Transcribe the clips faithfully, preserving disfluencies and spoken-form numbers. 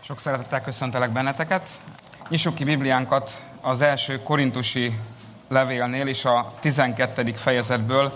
Sok szeretettel köszöntelek benneteket. Nyissuk ki Bibliánkat az első korintusi levélnél, és a tizenkettedik fejezetből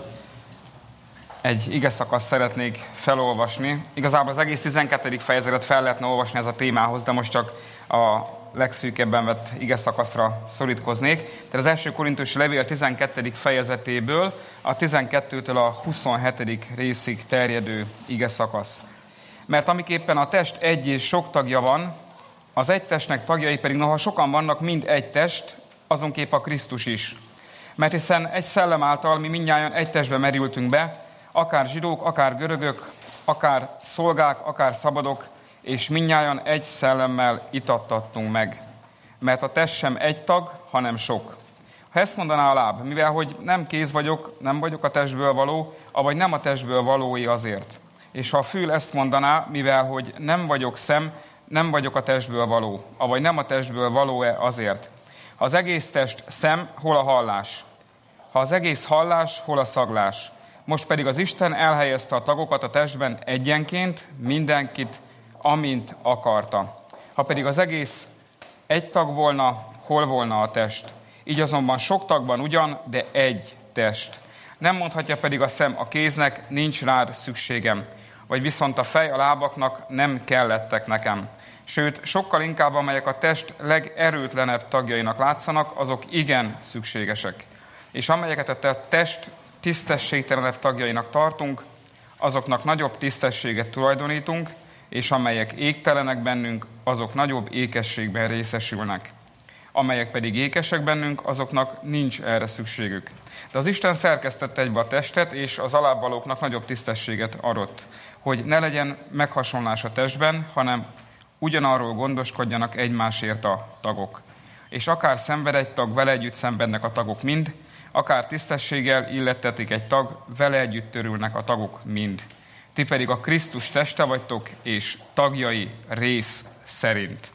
egy igeszakaszt szeretnék felolvasni. Igazából az egész tizenkettedik fejezetet fel lehetne olvasni ez a témához, de most csak a legszűkebben vett igeszakaszra szorítkoznék. Tehát az első korintusi levél tizenkettedik fejezetéből a tizenkettőtől a huszonhetedik részig terjedő igeszakasz. Mert amiképpen a test egy és sok tagja van, az egy testnek tagjai pedig, noha sokan vannak, mind egy test, azonképp a Krisztus is. Mert hiszen egy szellem által mi mindnyájan egy testbe merültünk be, akár zsidók, akár görögök, akár szolgák, akár szabadok, és mindnyájan egy szellemmel itattattunk meg. Mert a test sem egy tag, hanem sok. Ha ezt mondaná a láb, mivel hogy nem kéz vagyok, nem vagyok a testből való, avagy nem a testből valói azért. És ha a fül ezt mondaná, mivel hogy nem vagyok szem, nem vagyok a testből való, avagy nem a testből való-e azért. Ha az egész test szem, hol a hallás? Ha az egész hallás, hol a szaglás? Most pedig az Isten elhelyezte a tagokat a testben egyenként, mindenkit, amint akarta. Ha pedig az egész egy tag volna, hol volna a test? Így azonban sok tagban ugyan, de egy test. Nem mondhatja pedig a szem a kéznek, nincs rád szükségem. Vagy viszont a fej a lábaknak, nem kellettek nekem. Sőt, sokkal inkább, amelyek a test legerőtlenebb tagjainak látszanak, azok igen szükségesek. És amelyeket a test tisztességtelenebb tagjainak tartunk, azoknak nagyobb tisztességet tulajdonítunk, és amelyek égtelenek bennünk, azok nagyobb ékességben részesülnek. Amelyek pedig ékesek bennünk, azoknak nincs erre szükségük. De az Isten szerkesztette egybe a testet, és az alábbvalóknak nagyobb tisztességet adott, hogy ne legyen meghasonlás a testben, hanem ugyanarról gondoskodjanak egymásért a tagok. És akár szenved egy tag, vele együtt szenvednek a tagok mind, akár tisztességgel illettetik egy tag, vele együtt törülnek a tagok mind. Ti pedig a Krisztus teste vagytok, és tagjai rész szerint.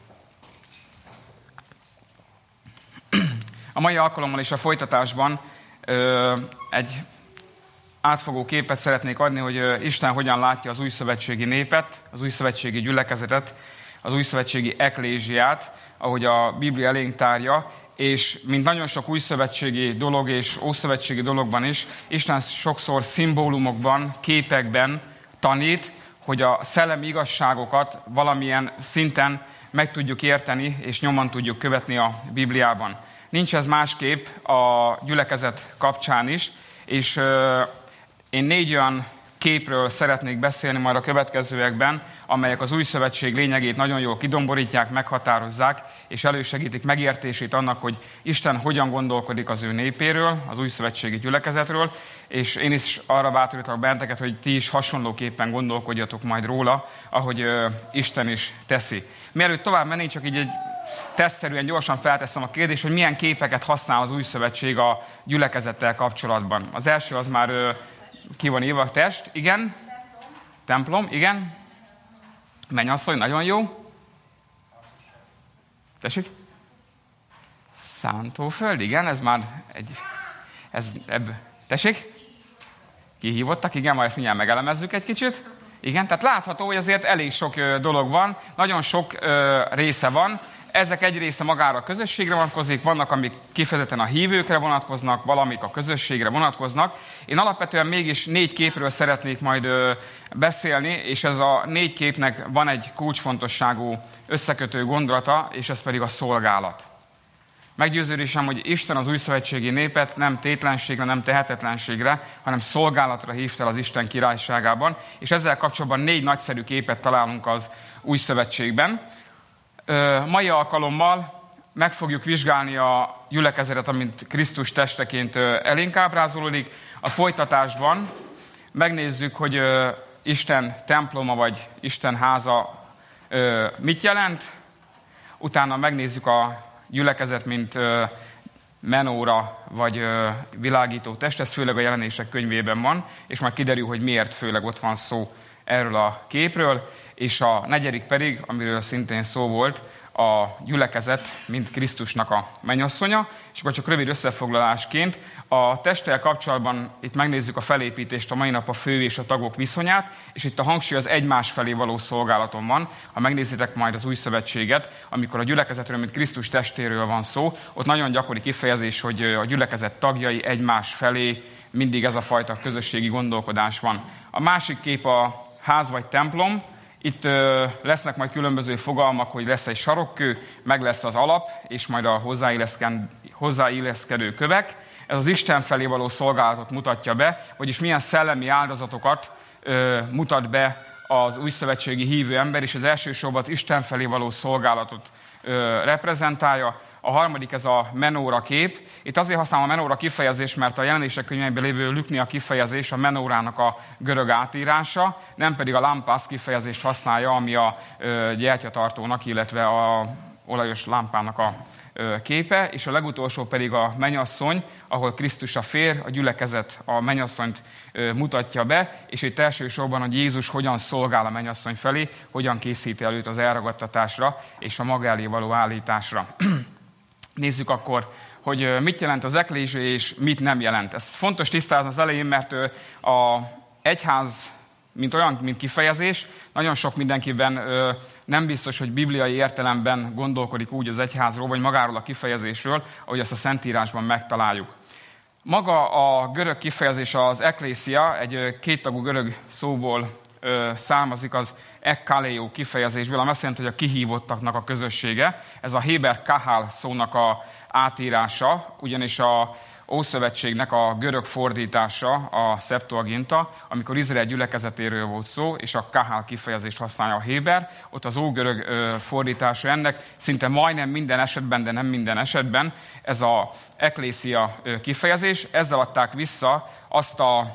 A mai alkalommal és a folytatásban ö, egy átfogó képet szeretnék adni, hogy Isten hogyan látja az újszövetségi népet, az újszövetségi gyülekezetet, az újszövetségi eklézsiát, ahogy a Biblia elénk tárja, és mint nagyon sok újszövetségi dolog és ószövetségi dologban is, Isten sokszor szimbólumokban, képekben tanít, hogy a szellemi igazságokat valamilyen szinten meg tudjuk érteni, és nyomon tudjuk követni a Bibliában. Nincs ez másképp a gyülekezet kapcsán is, és euh, én négy olyan képről szeretnék beszélni majd a következőekben, amelyek az új szövetség lényegét nagyon jól kidomborítják, meghatározzák, és elősegítik megértését annak, hogy Isten hogyan gondolkodik az ő népéről, az új szövetségi gyülekezetről, és én is arra bátorítok benneteket, hogy ti is hasonlóképpen gondolkodjatok majd róla, ahogy ö, Isten is teszi. Mielőtt tovább mennénk, csak így egy tesztszerűen gyorsan felteszem a kérdést, hogy milyen képeket használ az új szövetség a gyülekezettel kapcsolatban. Az első az már ö, ki van írva, test, igen. Templom, igen. Mennyasszony, nagyon jó. Tessék? Szántóföld, igen, ez már egy... Ez, ebb, tessék? Kihívottak, igen, majd ezt mindjárt megelemezzük egy kicsit. Igen, tehát látható, hogy azért elég sok ö, dolog van, nagyon sok ö, része van. Ezek egy része magára a közösségre vonatkozik, vannak, amik kifejezetten a hívőkre vonatkoznak, valamik a közösségre vonatkoznak. Én alapvetően mégis négy képről szeretnék majd ö, beszélni, és ez a négy képnek van egy kulcsfontosságú összekötő gondolata, és ez pedig a szolgálat. Meggyőződésem, hogy Isten az újszövetségi népet nem tétlenségre, nem tehetetlenségre, hanem szolgálatra hívta el az Isten királyságában, és ezzel kapcsolatban négy nagyszerű képet találunk az új szövetségben. Mai alkalommal meg fogjuk vizsgálni a gyülekezetet, amint Krisztus testeként elénk ábrázolódik. A folytatásban megnézzük, hogy Isten temploma vagy Isten háza mit jelent. Utána megnézzük a gyülekezet, mint menóra vagy világító test. Ez főleg a Jelenések könyvében van, és majd kiderül, hogy miért főleg ott van szó erről a képről. És a negyedik pedig, amiről szintén szó volt, a gyülekezet, mint Krisztusnak a mennyasszonya. És akkor csak rövid összefoglalásként a testtel kapcsolatban itt megnézzük a felépítést, a mai nap a fő és a tagok viszonyát, és itt a hangsúly az egymás felé való szolgálaton van. Ha megnézitek majd az új szövetséget, amikor a gyülekezetről, mint Krisztus testéről van szó, ott nagyon gyakori kifejezés, hogy a gyülekezet tagjai egymás felé, mindig ez a fajta közösségi gondolkodás van. A másik kép a ház vagy templom. Itt ö, lesznek majd különböző fogalmak, hogy lesz egy sarokkő, meg lesz az alap, és majd a hozzáilleszkedő kövek. Ez az Isten felé való szolgálatot mutatja be, vagyis milyen szellemi áldozatokat ö, mutat be az újszövetségi hívő ember, és az elsősorban az Isten felé való szolgálatot ö, reprezentálja. A harmadik ez a menóra kép. Itt azért használom a menóra kifejezést, mert a Jelenések könyvében lévő lüknia kifejezés a menórának a görög átírása, nem pedig a lámpász kifejezést használja, ami a ö, gyertyatartónak, illetve a olajos lámpának a ö, képe, és a legutolsó pedig a mennyasszony, ahol Krisztus a férj, a gyülekezet a mennyasszonyt ö, mutatja be, és itt elsősorban, hogy Jézus hogyan szolgál a mennyasszony felé, hogyan készíti el őt az elragadtatásra és a maga elé való állításra. Nézzük akkor, hogy mit jelent az eklézsia és mit nem jelent. Ez fontos tisztázni az elején, mert az egyház, mint olyan, mint kifejezés, nagyon sok mindenkiben nem biztos, hogy bibliai értelemben gondolkodik úgy az egyházról, vagy magáról a kifejezésről, ahogy ezt a Szentírásban megtaláljuk. Maga a görög kifejezés, az eklészia, egy kéttagú görög szóból származik, az ekkaléó kifejezésből, ami azt jelenti, hogy a kihívottaknak a közössége. Ez a héber kahál szónak a átírása, ugyanis a Ószövetségnek a görög fordítása, a Septuaginta, amikor Izrael gyülekezetéről volt szó, és a kahál kifejezést használja a héber, ott az ógörög fordítása ennek szinte majdnem minden esetben, de nem minden esetben ez a eklészia kifejezés. Ezzel adták vissza azt a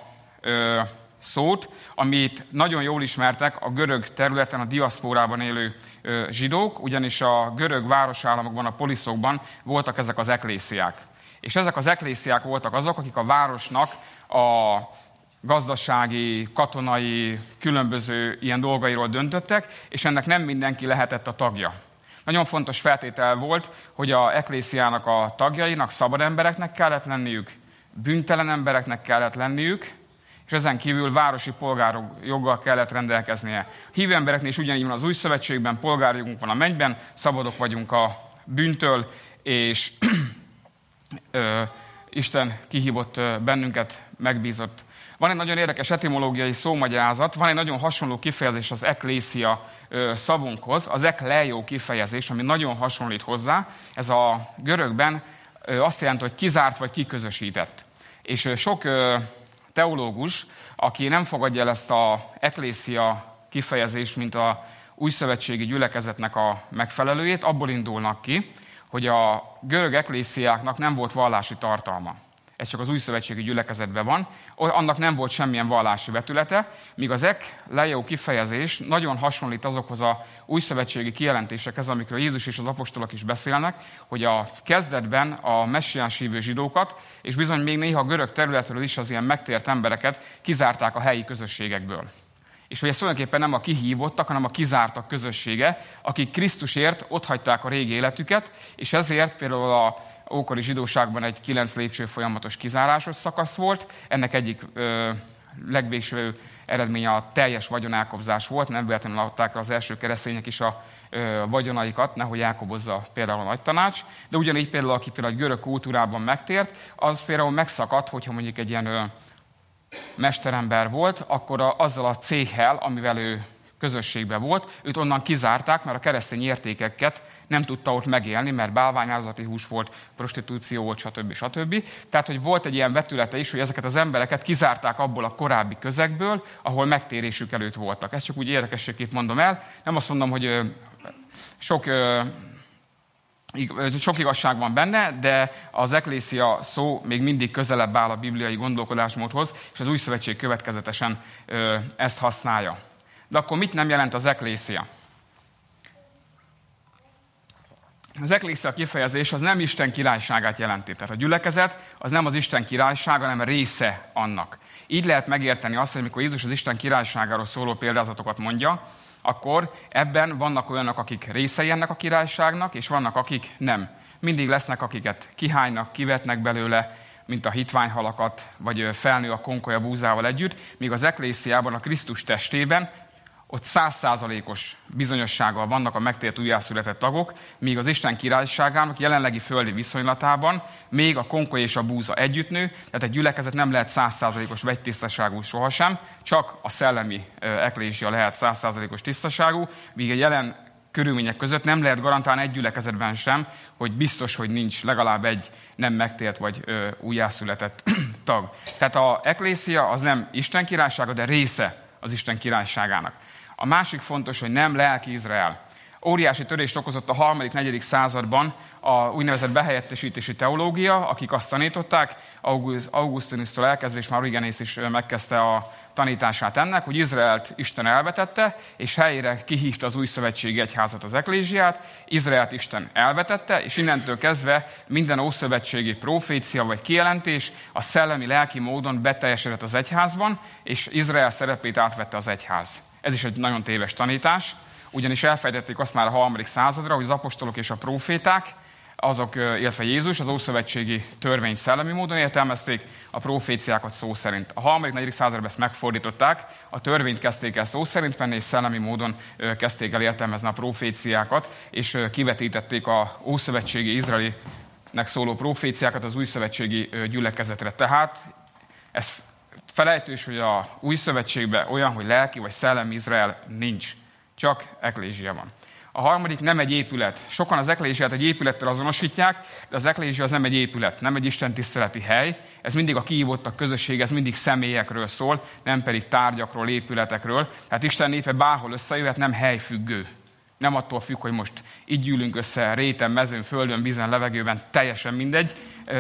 szót, amit nagyon jól ismertek a görög területen, a diaszpórában élő zsidók, ugyanis a görög városállamokban, a poliszokban voltak ezek az eklésziák. És ezek az eklésziák voltak azok, akik a városnak a gazdasági, katonai, különböző ilyen dolgairól döntöttek, és ennek nem mindenki lehetett a tagja. Nagyon fontos feltétel volt, hogy a eklésziának a tagjainak szabad embereknek kellett lenniük, bűntelen embereknek kellett lenniük, és ezen kívül városi polgárok joggal kellett rendelkeznie. Hívő embereknél is ugyanígy van az új szövetségben, polgárjogunk van a mennyben, szabadok vagyunk a bűntől, és ö, Isten kihívott bennünket, megbízott. Van egy nagyon érdekes etimológiai szómagyarázat, van egy nagyon hasonló kifejezés az eklészia szavunkhoz, az ekleió kifejezés, ami nagyon hasonlít hozzá. Ez a görögben azt jelenti, hogy kizárt vagy kiközösített. És sok teológus, aki nem fogadja el ezt az eklészia kifejezést, mint a újszövetségi gyülekezetnek a megfelelőjét, abból indulnak ki, hogy a görög eklésziáknak nem volt vallási tartalma. Ez csak az újszövetségi gyülekezetben van, annak nem volt semmilyen vallási vetülete, míg az ekleió kifejezés nagyon hasonlít azokhoz a újszövetségi kijelentésekhez, amikről Jézus és az apostolok is beszélnek, hogy a kezdetben a messiás hívő zsidókat, és bizony még néha a görög területről is az ilyen megtért embereket kizárták a helyi közösségekből. És hogy ez tulajdonképpen nem a kihívottak, hanem a kizártak közössége, akik Krisztusért otthagyták a régi életüket, és ezért például a ókori zsidóságban egy kilenc lépcső folyamatos kizárásos szakasz volt. Ennek egyik ö, legvégső eredménye a teljes vagyonelkobzás volt, nem véletlenül adták az első keresztények is a ö, vagyonaikat, nehogy elkobozza például a nagytanács, de ugyanígy például, aki például a görög kultúrában megtért, az például megszakadt, hogyha mondjuk egy ilyen ö, mesterember volt, akkor a, azzal a céggel, amivel ő közösségben volt, őt onnan kizárták, mert a keresztény értékeket nem tudta ott megélni, mert bálványáldozati hús volt, prostitúció volt, stb. stb. Tehát, hogy volt egy ilyen vetülete is, hogy ezeket az embereket kizárták abból a korábbi közegből, ahol megtérésük előtt voltak. Ezt csak úgy érdekességképp mondom el. Nem azt mondom, hogy sok, sok igazság van benne, de az eklészia szó még mindig közelebb áll a bibliai gondolkodásmódhoz, és az új szövetség következetesen ezt használja. De akkor mit nem jelent az eklészia? Az eklészia kifejezés az nem Isten királyságát jelenti. Tehát a gyülekezet az nem az Isten királysága, hanem része annak. Így lehet megérteni azt, hogy amikor Jézus az Isten királyságáról szóló példázatokat mondja, akkor ebben vannak olyanok, akik részei ennek a királyságnak, és vannak, akik nem. Mindig lesznek, akiket kihánynak, kivetnek belőle, mint a hitványhalakat, vagy felnő a konkolya búzával együtt, míg az ekléssziában, a Krisztus testében ott száz százalékos bizonyossággal vannak a megtért újjászületett tagok, míg az Isten királyságának jelenlegi földi viszonylatában még a konkolya és a búza együtt nő, tehát egy gyülekezet nem lehet száz százalékos vegytisztaságú sohasem, csak a szellemi eklézsia lehet száz százalékos tisztaságú, míg a jelen körülmények között nem lehet garantálni egy gyülekezetben sem, hogy biztos, hogy nincs legalább egy nem megtért vagy ö, újjászületett tag. Tehát az eklészia az nem Isten királysága, de része az Isten királyságának. A másik fontos, hogy nem lelki Izrael. Óriási törést okozott a harmadik, negyedik században a úgynevezett behelyettesítési teológia, akik azt tanították, Augustinustól elkezdve, és már Origenész is megkezdte a tanítását ennek, hogy Izraelt Isten elvetette, és helyére kihívta az új szövetségi egyházat, az eklézsiát, Izraelt Isten elvetette, és innentől kezdve minden ószövetségi profécia vagy kijelentés a szellemi, lelki módon beteljesedett az egyházban, és Izrael szerepét átvette az egyház. Ez is egy nagyon téves tanítás, ugyanis elfejtették azt már a harmadik századra, hogy az apostolok és a proféták, azok, illetve Jézus az ószövetségi törvényt szellemi módon értelmezték, a proféciákat szó szerint. A harmadik, negyedik században ezt megfordították, a törvényt kezdték el szó szerint venni, és szellemi módon kezdték el értelmezni a proféciákat, és kivetítették a ószövetségi izraelinek szóló proféciákat az újszövetségi gyülekezetre. Tehát ez felejtős, hogy a új szövetségben olyan, hogy lelki vagy szellemi Izrael nincs, csak eklézsia van. A harmadik nem egy épület. Sokan az eklézsiát egy épülettel azonosítják, de az eklézsia az nem egy épület, nem egy istentiszteleti hely. Ez mindig a kihívottak közösség, ez mindig személyekről szól, nem pedig tárgyakról, épületekről. Tehát Isten népe bárhol összejöhet, nem helyfüggő. Nem attól függ, hogy most így gyűlünk össze réten, mezőn, földön, vízen, levegőben, teljesen mindegy.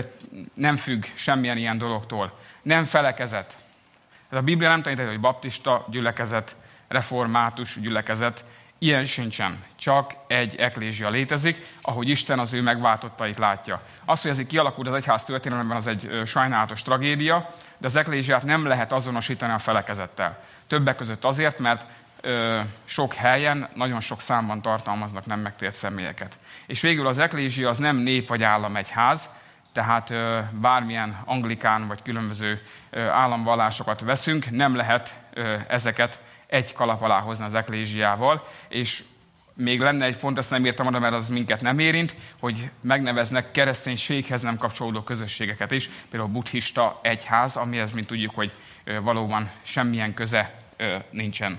Nem függ semmilyen ilyen dologtól. Nem felekezet. Ez a Biblia nem tanítja, hogy baptista gyülekezet, református gyülekezet, ilyen sincsen. Csak egy eklézsia létezik, ahogy Isten az ő megváltottait látja. Az, hogy ez így kialakult az egyház történelemben, az egy sajnálatos tragédia, de az eklézsiát nem lehet azonosítani a felekezettel. Többek között azért, mert ö, sok helyen, nagyon sok számban tartalmaznak nem megtért személyeket. És végül az eklézsia az nem nép vagy államegyház, tehát ö, bármilyen anglikán vagy különböző ö, államvallásokat veszünk, nem lehet ö, ezeket egy kalap alá hozni az eklézsiával, és még lenne egy pont, ezt nem írtam oda, mert az minket nem érint, hogy megneveznek kereszténységhez nem kapcsolódó közösségeket is, például buddhista egyház, amihez, mint tudjuk, hogy valóban semmilyen köze nincsen.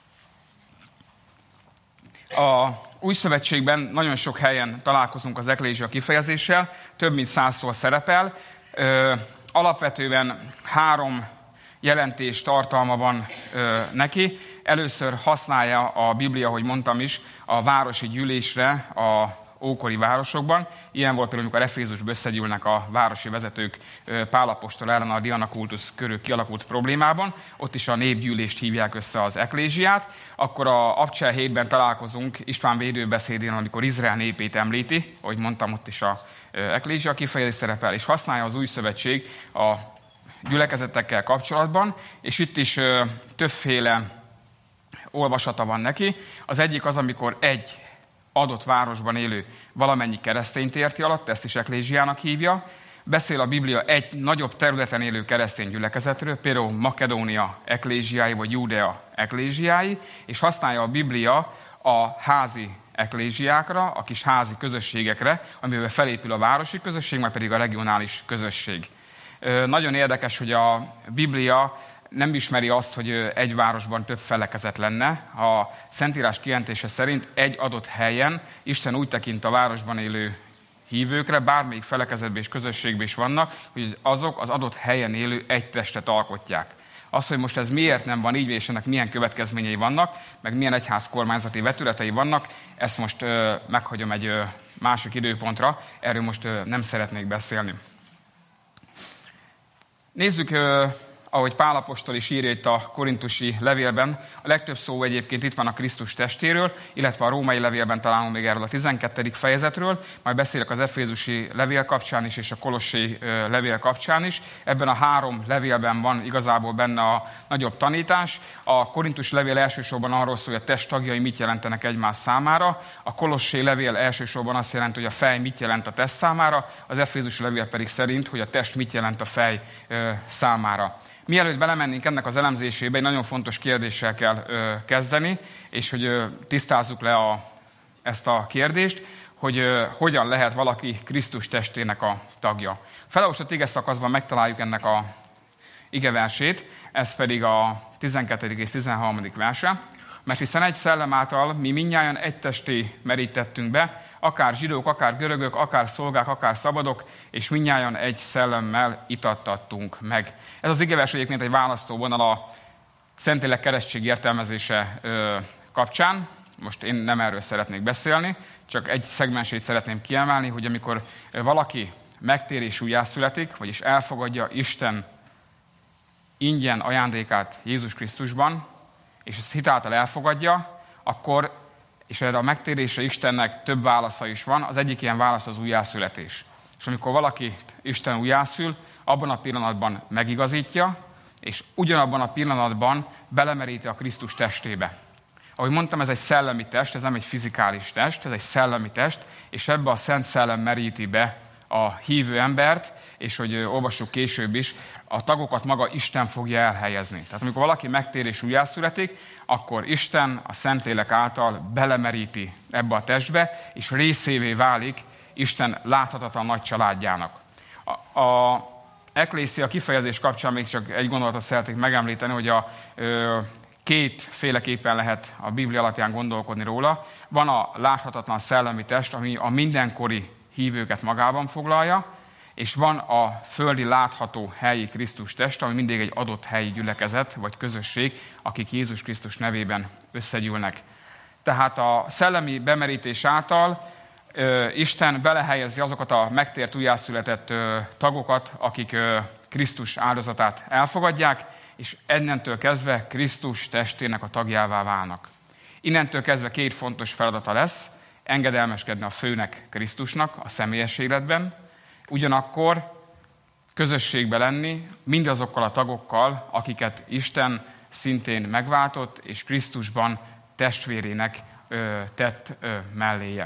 A új szövetségben nagyon sok helyen találkozunk az eklézsia kifejezéssel, több mint százszor szerepel. Alapvetően három jelentés tartalma van ö, neki. Először használja a Biblia, ahogy mondtam is, a városi gyűlésre a ókori városokban. Ilyen volt például, amikor Efézusba összegyűlnek a városi vezetők Pál apostol ellen a Dianakultusz körül kialakult problémában. Ott is a népgyűlést hívják össze, az eklézsiát. Akkor a Abcsel hétben találkozunk István védőbeszédén, amikor Izrael népét említi, ahogy mondtam, ott is a eklézsia kifejezés szerepel, és használja az új szövetség a gyülekezetekkel kapcsolatban, és itt is ö, többféle olvasata van neki. Az egyik az, amikor egy adott városban élő valamennyi keresztényt érti alatt, ezt is eklézsiának hívja. Beszél a Biblia egy nagyobb területen élő keresztény gyülekezetről, például Makedónia eklézsiái, vagy Júdea eklézsiái, és használja a Biblia a házi eklézsiákra, a kis házi közösségekre, amivel felépül a városi közösség, majd pedig a regionális közösség. Nagyon érdekes, hogy a Biblia nem ismeri azt, hogy egy városban több felekezet lenne. A Szentírás kijelentése szerint egy adott helyen Isten úgy tekint a városban élő hívőkre, bármelyik felekezetben és közösségben is vannak, hogy azok az adott helyen élő egy testet alkotják. Az, hogy most ez miért nem van így, és ennek milyen következményei vannak, meg milyen egyházkormányzati vetületei vannak, ezt most ö, meghagyom egy ö, másik időpontra, erről most ö, nem szeretnék beszélni. Nézzük ahogy Pál apostol is írja itt a korintusi levélben, a legtöbb szó egyébként itt van a Krisztus testéről, illetve a római levélben találunk még erről a tizenkettedik fejezetről, majd beszélek az efézusi levél kapcsán is, és a kolossi levél kapcsán is. Ebben a három levélben van igazából benne a nagyobb tanítás. A korintusi levél elsősorban arról szól, hogy a test tagjai mit jelentenek egymás számára, a kolossi levél elsősorban azt jelenti, hogy a fej mit jelent a test számára, az efézusi levél pedig szerint, hogy a test mit jelent a fej ö, számára. Mielőtt belemennénk ennek az elemzésébe, egy nagyon fontos kérdéssel kell ö, kezdeni, és hogy ö, tisztázzuk le a, ezt a kérdést, hogy ö, hogyan lehet valaki Krisztus testének a tagja. A felolvasott ige szakaszban megtaláljuk ennek a igeversét, ez pedig a tizenkettedik és tizenharmadik verse, mert hiszen egy szellem által mi mindnyájan egy testé merítettünk be, akár zsidók, akár görögök, akár szolgák, akár szabadok, és mindnyájan egy szellemmel itattattunk meg. Ez az igevers egyébként egy választóvonal a Szentlélek keresztség értelmezése ö, kapcsán. Most én nem erről szeretnék beszélni, csak egy szegmensét szeretném kiemelni, hogy amikor valaki megtér és újjászületik, vagyis elfogadja Isten ingyen ajándékát Jézus Krisztusban, és ezt hitáltal elfogadja, akkor, és erre a megtérésre Istennek több válasza is van, az egyik ilyen válasz az újjászületés. És amikor valaki Isten újjászül, abban a pillanatban megigazítja, és ugyanabban a pillanatban belemeríti a Krisztus testébe. Ahogy mondtam, ez egy szellemi test, ez nem egy fizikális test, ez egy szellemi test, és ebbe a Szent Szellem meríti be a hívő embert, és hogy olvassuk később is, a tagokat maga Isten fogja elhelyezni. Tehát amikor valaki megtér és újjászületik, akkor Isten a Szentlélek által belemeríti ebbe a testbe, és részévé válik Isten láthatatlan nagy családjának. A, a eklészia kifejezés kapcsán még csak egy gondolatot szeretnék megemlíteni, hogy a ö, kétféleképpen lehet a Biblia alapján gondolkodni róla. Van a láthatatlan szellemi test, ami a mindenkori hívőket magában foglalja, és van a földi látható helyi Krisztus test, ami mindig egy adott helyi gyülekezet vagy közösség, akik Jézus Krisztus nevében összegyűlnek. Tehát a szellemi bemerítés által ö, Isten belehelyezi azokat a megtért újjászületett ö, tagokat, akik ö, Krisztus áldozatát elfogadják, és innentől kezdve Krisztus testének a tagjává válnak. Innentől kezdve két fontos feladata lesz: engedelmeskedni a főnek, Krisztusnak a személyes életben, ugyanakkor közösségbe lenni mindazokkal a tagokkal, akiket Isten szintén megváltott, és Krisztusban testvérének ö, tett ö, melléje.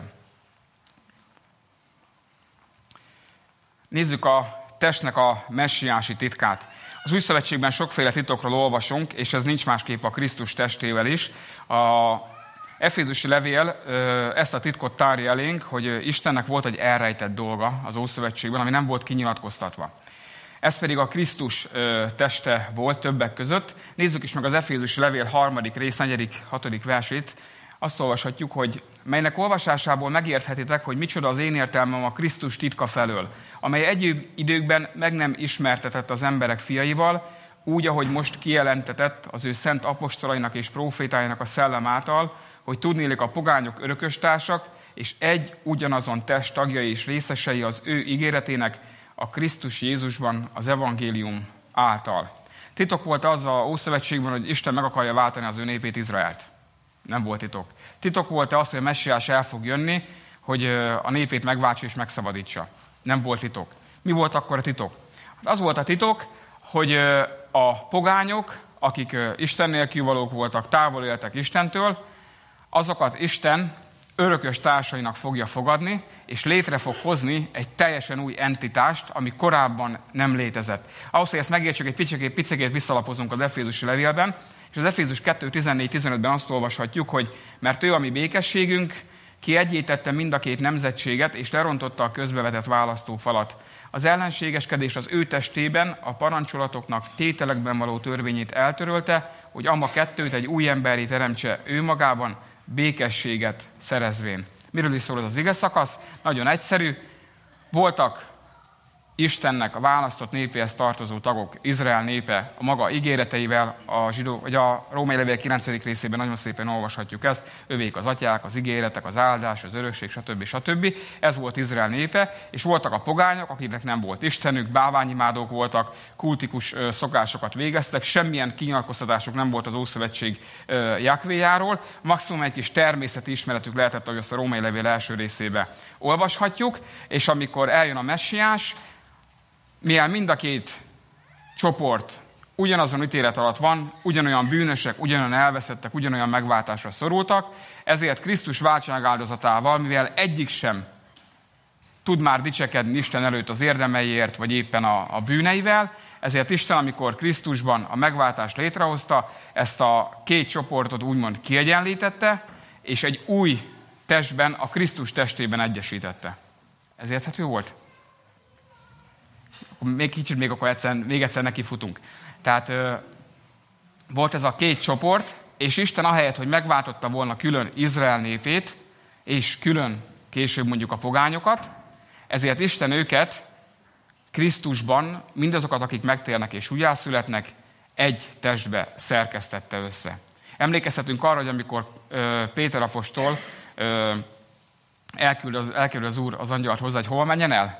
Nézzük a testnek a messiási titkát. Az Új Szövetségben sokféle titokról olvasunk, és ez nincs másképp a Krisztus testével is. A Efézusi levél ezt a titkot tárja elénk, hogy Istennek volt egy elrejtett dolga az Ószövetségben, ami nem volt kinyilatkoztatva. Ez pedig a Krisztus teste volt többek között. Nézzük is meg az Efézusi levél harmadik rész, negyedik, hatodik versét. Azt olvashatjuk, hogy melynek olvasásából megérthetitek, hogy micsoda az én értelmem a Krisztus titka felől, amely egyéb időkben meg nem ismertetett az emberek fiaival, úgy, ahogy most kijelentetett az ő szent apostolainak és prófétáinak a szellem által, hogy tudnélik a pogányok örököstársak, és egy ugyanazon test tagjai és részesei az ő ígéretének a Krisztus Jézusban az evangélium által. Titok volt az a Ószövetségben, hogy Isten meg akarja váltani az ő népét, Izraelt. Nem volt titok. Titok volt az, hogy a messiás el fog jönni, hogy a népét megváltsa és megszabadítsa. Nem volt titok. Mi volt akkor a titok? Az volt a titok, hogy a pogányok, akik Isten nélkül valók voltak, távol éltek Istentől, azokat Isten örökös társainak fogja fogadni, és létre fog hozni egy teljesen új entitást, ami korábban nem létezett. Ahhoz, hogy ezt megértsük, egy picikét, picikét visszalapozunk az Efézusi levélben, és az Efézus kettő tizennégy tizenötben azt olvashatjuk, hogy mert ő a mi békességünk, ki egyétette mind a két nemzetséget, és lerontotta a közbevetett választófalat. Az ellenségeskedés az ő testében a parancsolatoknak tételekben való törvényét eltörölte, hogy ama kettőt egy új emberi teremtse ő magában, békességet szerezvén. Miről is szól ez az ige szakasz? Nagyon egyszerű. Voltak Istennek a választott népéhez tartozó tagok, Izrael népe a maga ígéreteivel, a zsidó, vagy a római levél kilencedik részében nagyon szépen olvashatjuk ezt, övék az atyák, az ígéretek, az áldás, az örökség, stb. stb. Ez volt Izrael népe, és voltak a pogányok, akiknek nem volt istenük, bálványimádók voltak, kultikus szokásokat végeztek, semmilyen kinyilatkoztatásuk nem volt az Ószövetség Jahvéjáról, maximum egy kis természeti ismeretük lehetett, ahogy azt a római levél első részébe olvashatjuk, és amikor eljön a messiás, mivel mind a két csoport ugyanazon ítélet alatt van, ugyanolyan bűnösek, ugyanolyan elveszettek, ugyanolyan megváltásra szorultak, ezért Krisztus váltságáldozatával, mivel egyik sem tud már dicsekedni Isten előtt az érdemeiért, vagy éppen a, a bűneivel, ezért Isten, amikor Krisztusban a megváltást létrehozta, ezt a két csoportot úgymond kiegyenlítette, és egy új testben, a Krisztus testében egyesítette. Ez érthető volt? Még kicsit, még akkor egyszer, még egyszer nekifutunk. Tehát ö, volt ez a két csoport, és Isten ahelyett, hogy megváltotta volna külön Izrael népét, és külön később mondjuk a pogányokat, ezért Isten őket Krisztusban, mindazokat, akik megtérnek és újjászületnek, egy testbe szerkesztette össze. Emlékezhetünk arra, hogy amikor ö, Péter apostol ö, elküld, az, elküld az Úr az angyalt hozzá, hogy hova menjen el?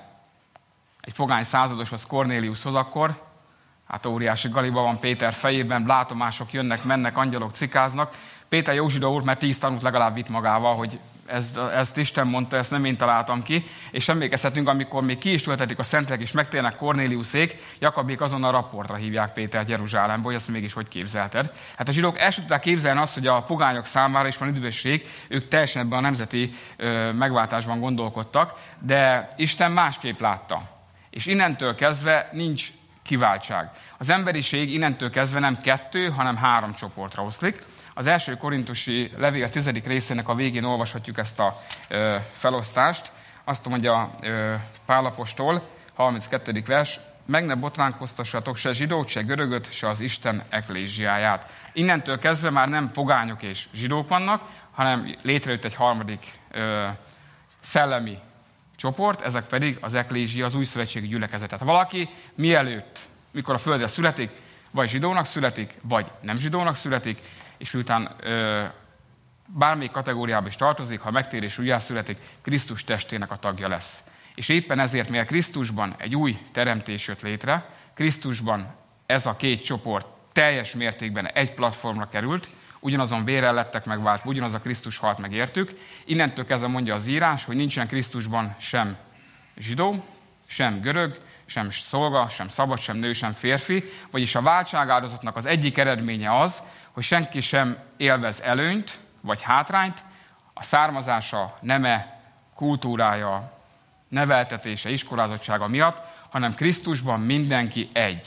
Egy pogány századoshoz, Kornéliushoz, akkor hát óriási galiba van Péter fejében, látomások jönnek, mennek, angyalok cikáznak. Péter jó zsidó úr, mert tíz tanút legalább vitt magával, hogy ezt, ezt Isten mondta, ezt nem én találtam ki. És emlékezhetünk, amikor még ki is ültetik a szentek, és megtérnek Kornéliuszék, Jakabék azonnal rapportra hívják Pétert Jeruzsálembe, hogy ezt mégis hogy képzelted. Hát a zsidók el tudták képzelni azt, hogy a pogányok számára is van üdvösség, ők teljesen ebben a nemzeti ö, megváltásban gondolkodtak, de Isten másképp látta. És innentől kezdve nincs kiváltság. Az emberiség innentől kezdve nem kettő, hanem három csoportra oszlik. Az első korintusi levél tizedik részének a végén olvashatjuk ezt a ö, felosztást. Azt mondja ö, Pál apostol, harminckettedik vers, meg ne botránkoztassatok se zsidót, se görögöt, se az Isten eklézsiáját. Innentől kezdve már nem pogányok és zsidók vannak, hanem létrejött egy harmadik ö, szellemi csoport, ezek pedig az eklézsia, az új szövetségi gyülekezet. Tehát valaki mielőtt, mikor a földre születik, vagy zsidónak születik, vagy nem zsidónak születik, és miután ö, bármelyik kategóriába is tartozik, ha megtér és újjászületik, Krisztus testének a tagja lesz. És éppen ezért, mivel Krisztusban egy új teremtés jött létre, Krisztusban ez a két csoport teljes mértékben egy platformra került, ugyanazon vérrel lettek megváltva, ugyanaz a Krisztus halt meg értük. Innentől kezdve mondja az írás, hogy nincsen Krisztusban sem zsidó, sem görög, sem szolga, sem szabad, sem nő, sem férfi, vagyis a váltságáldozatnak az egyik eredménye az, hogy senki sem élvez előnyt vagy hátrányt, a származása, neme, kultúrája, neveltetése, iskolázottsága miatt, hanem Krisztusban mindenki egy.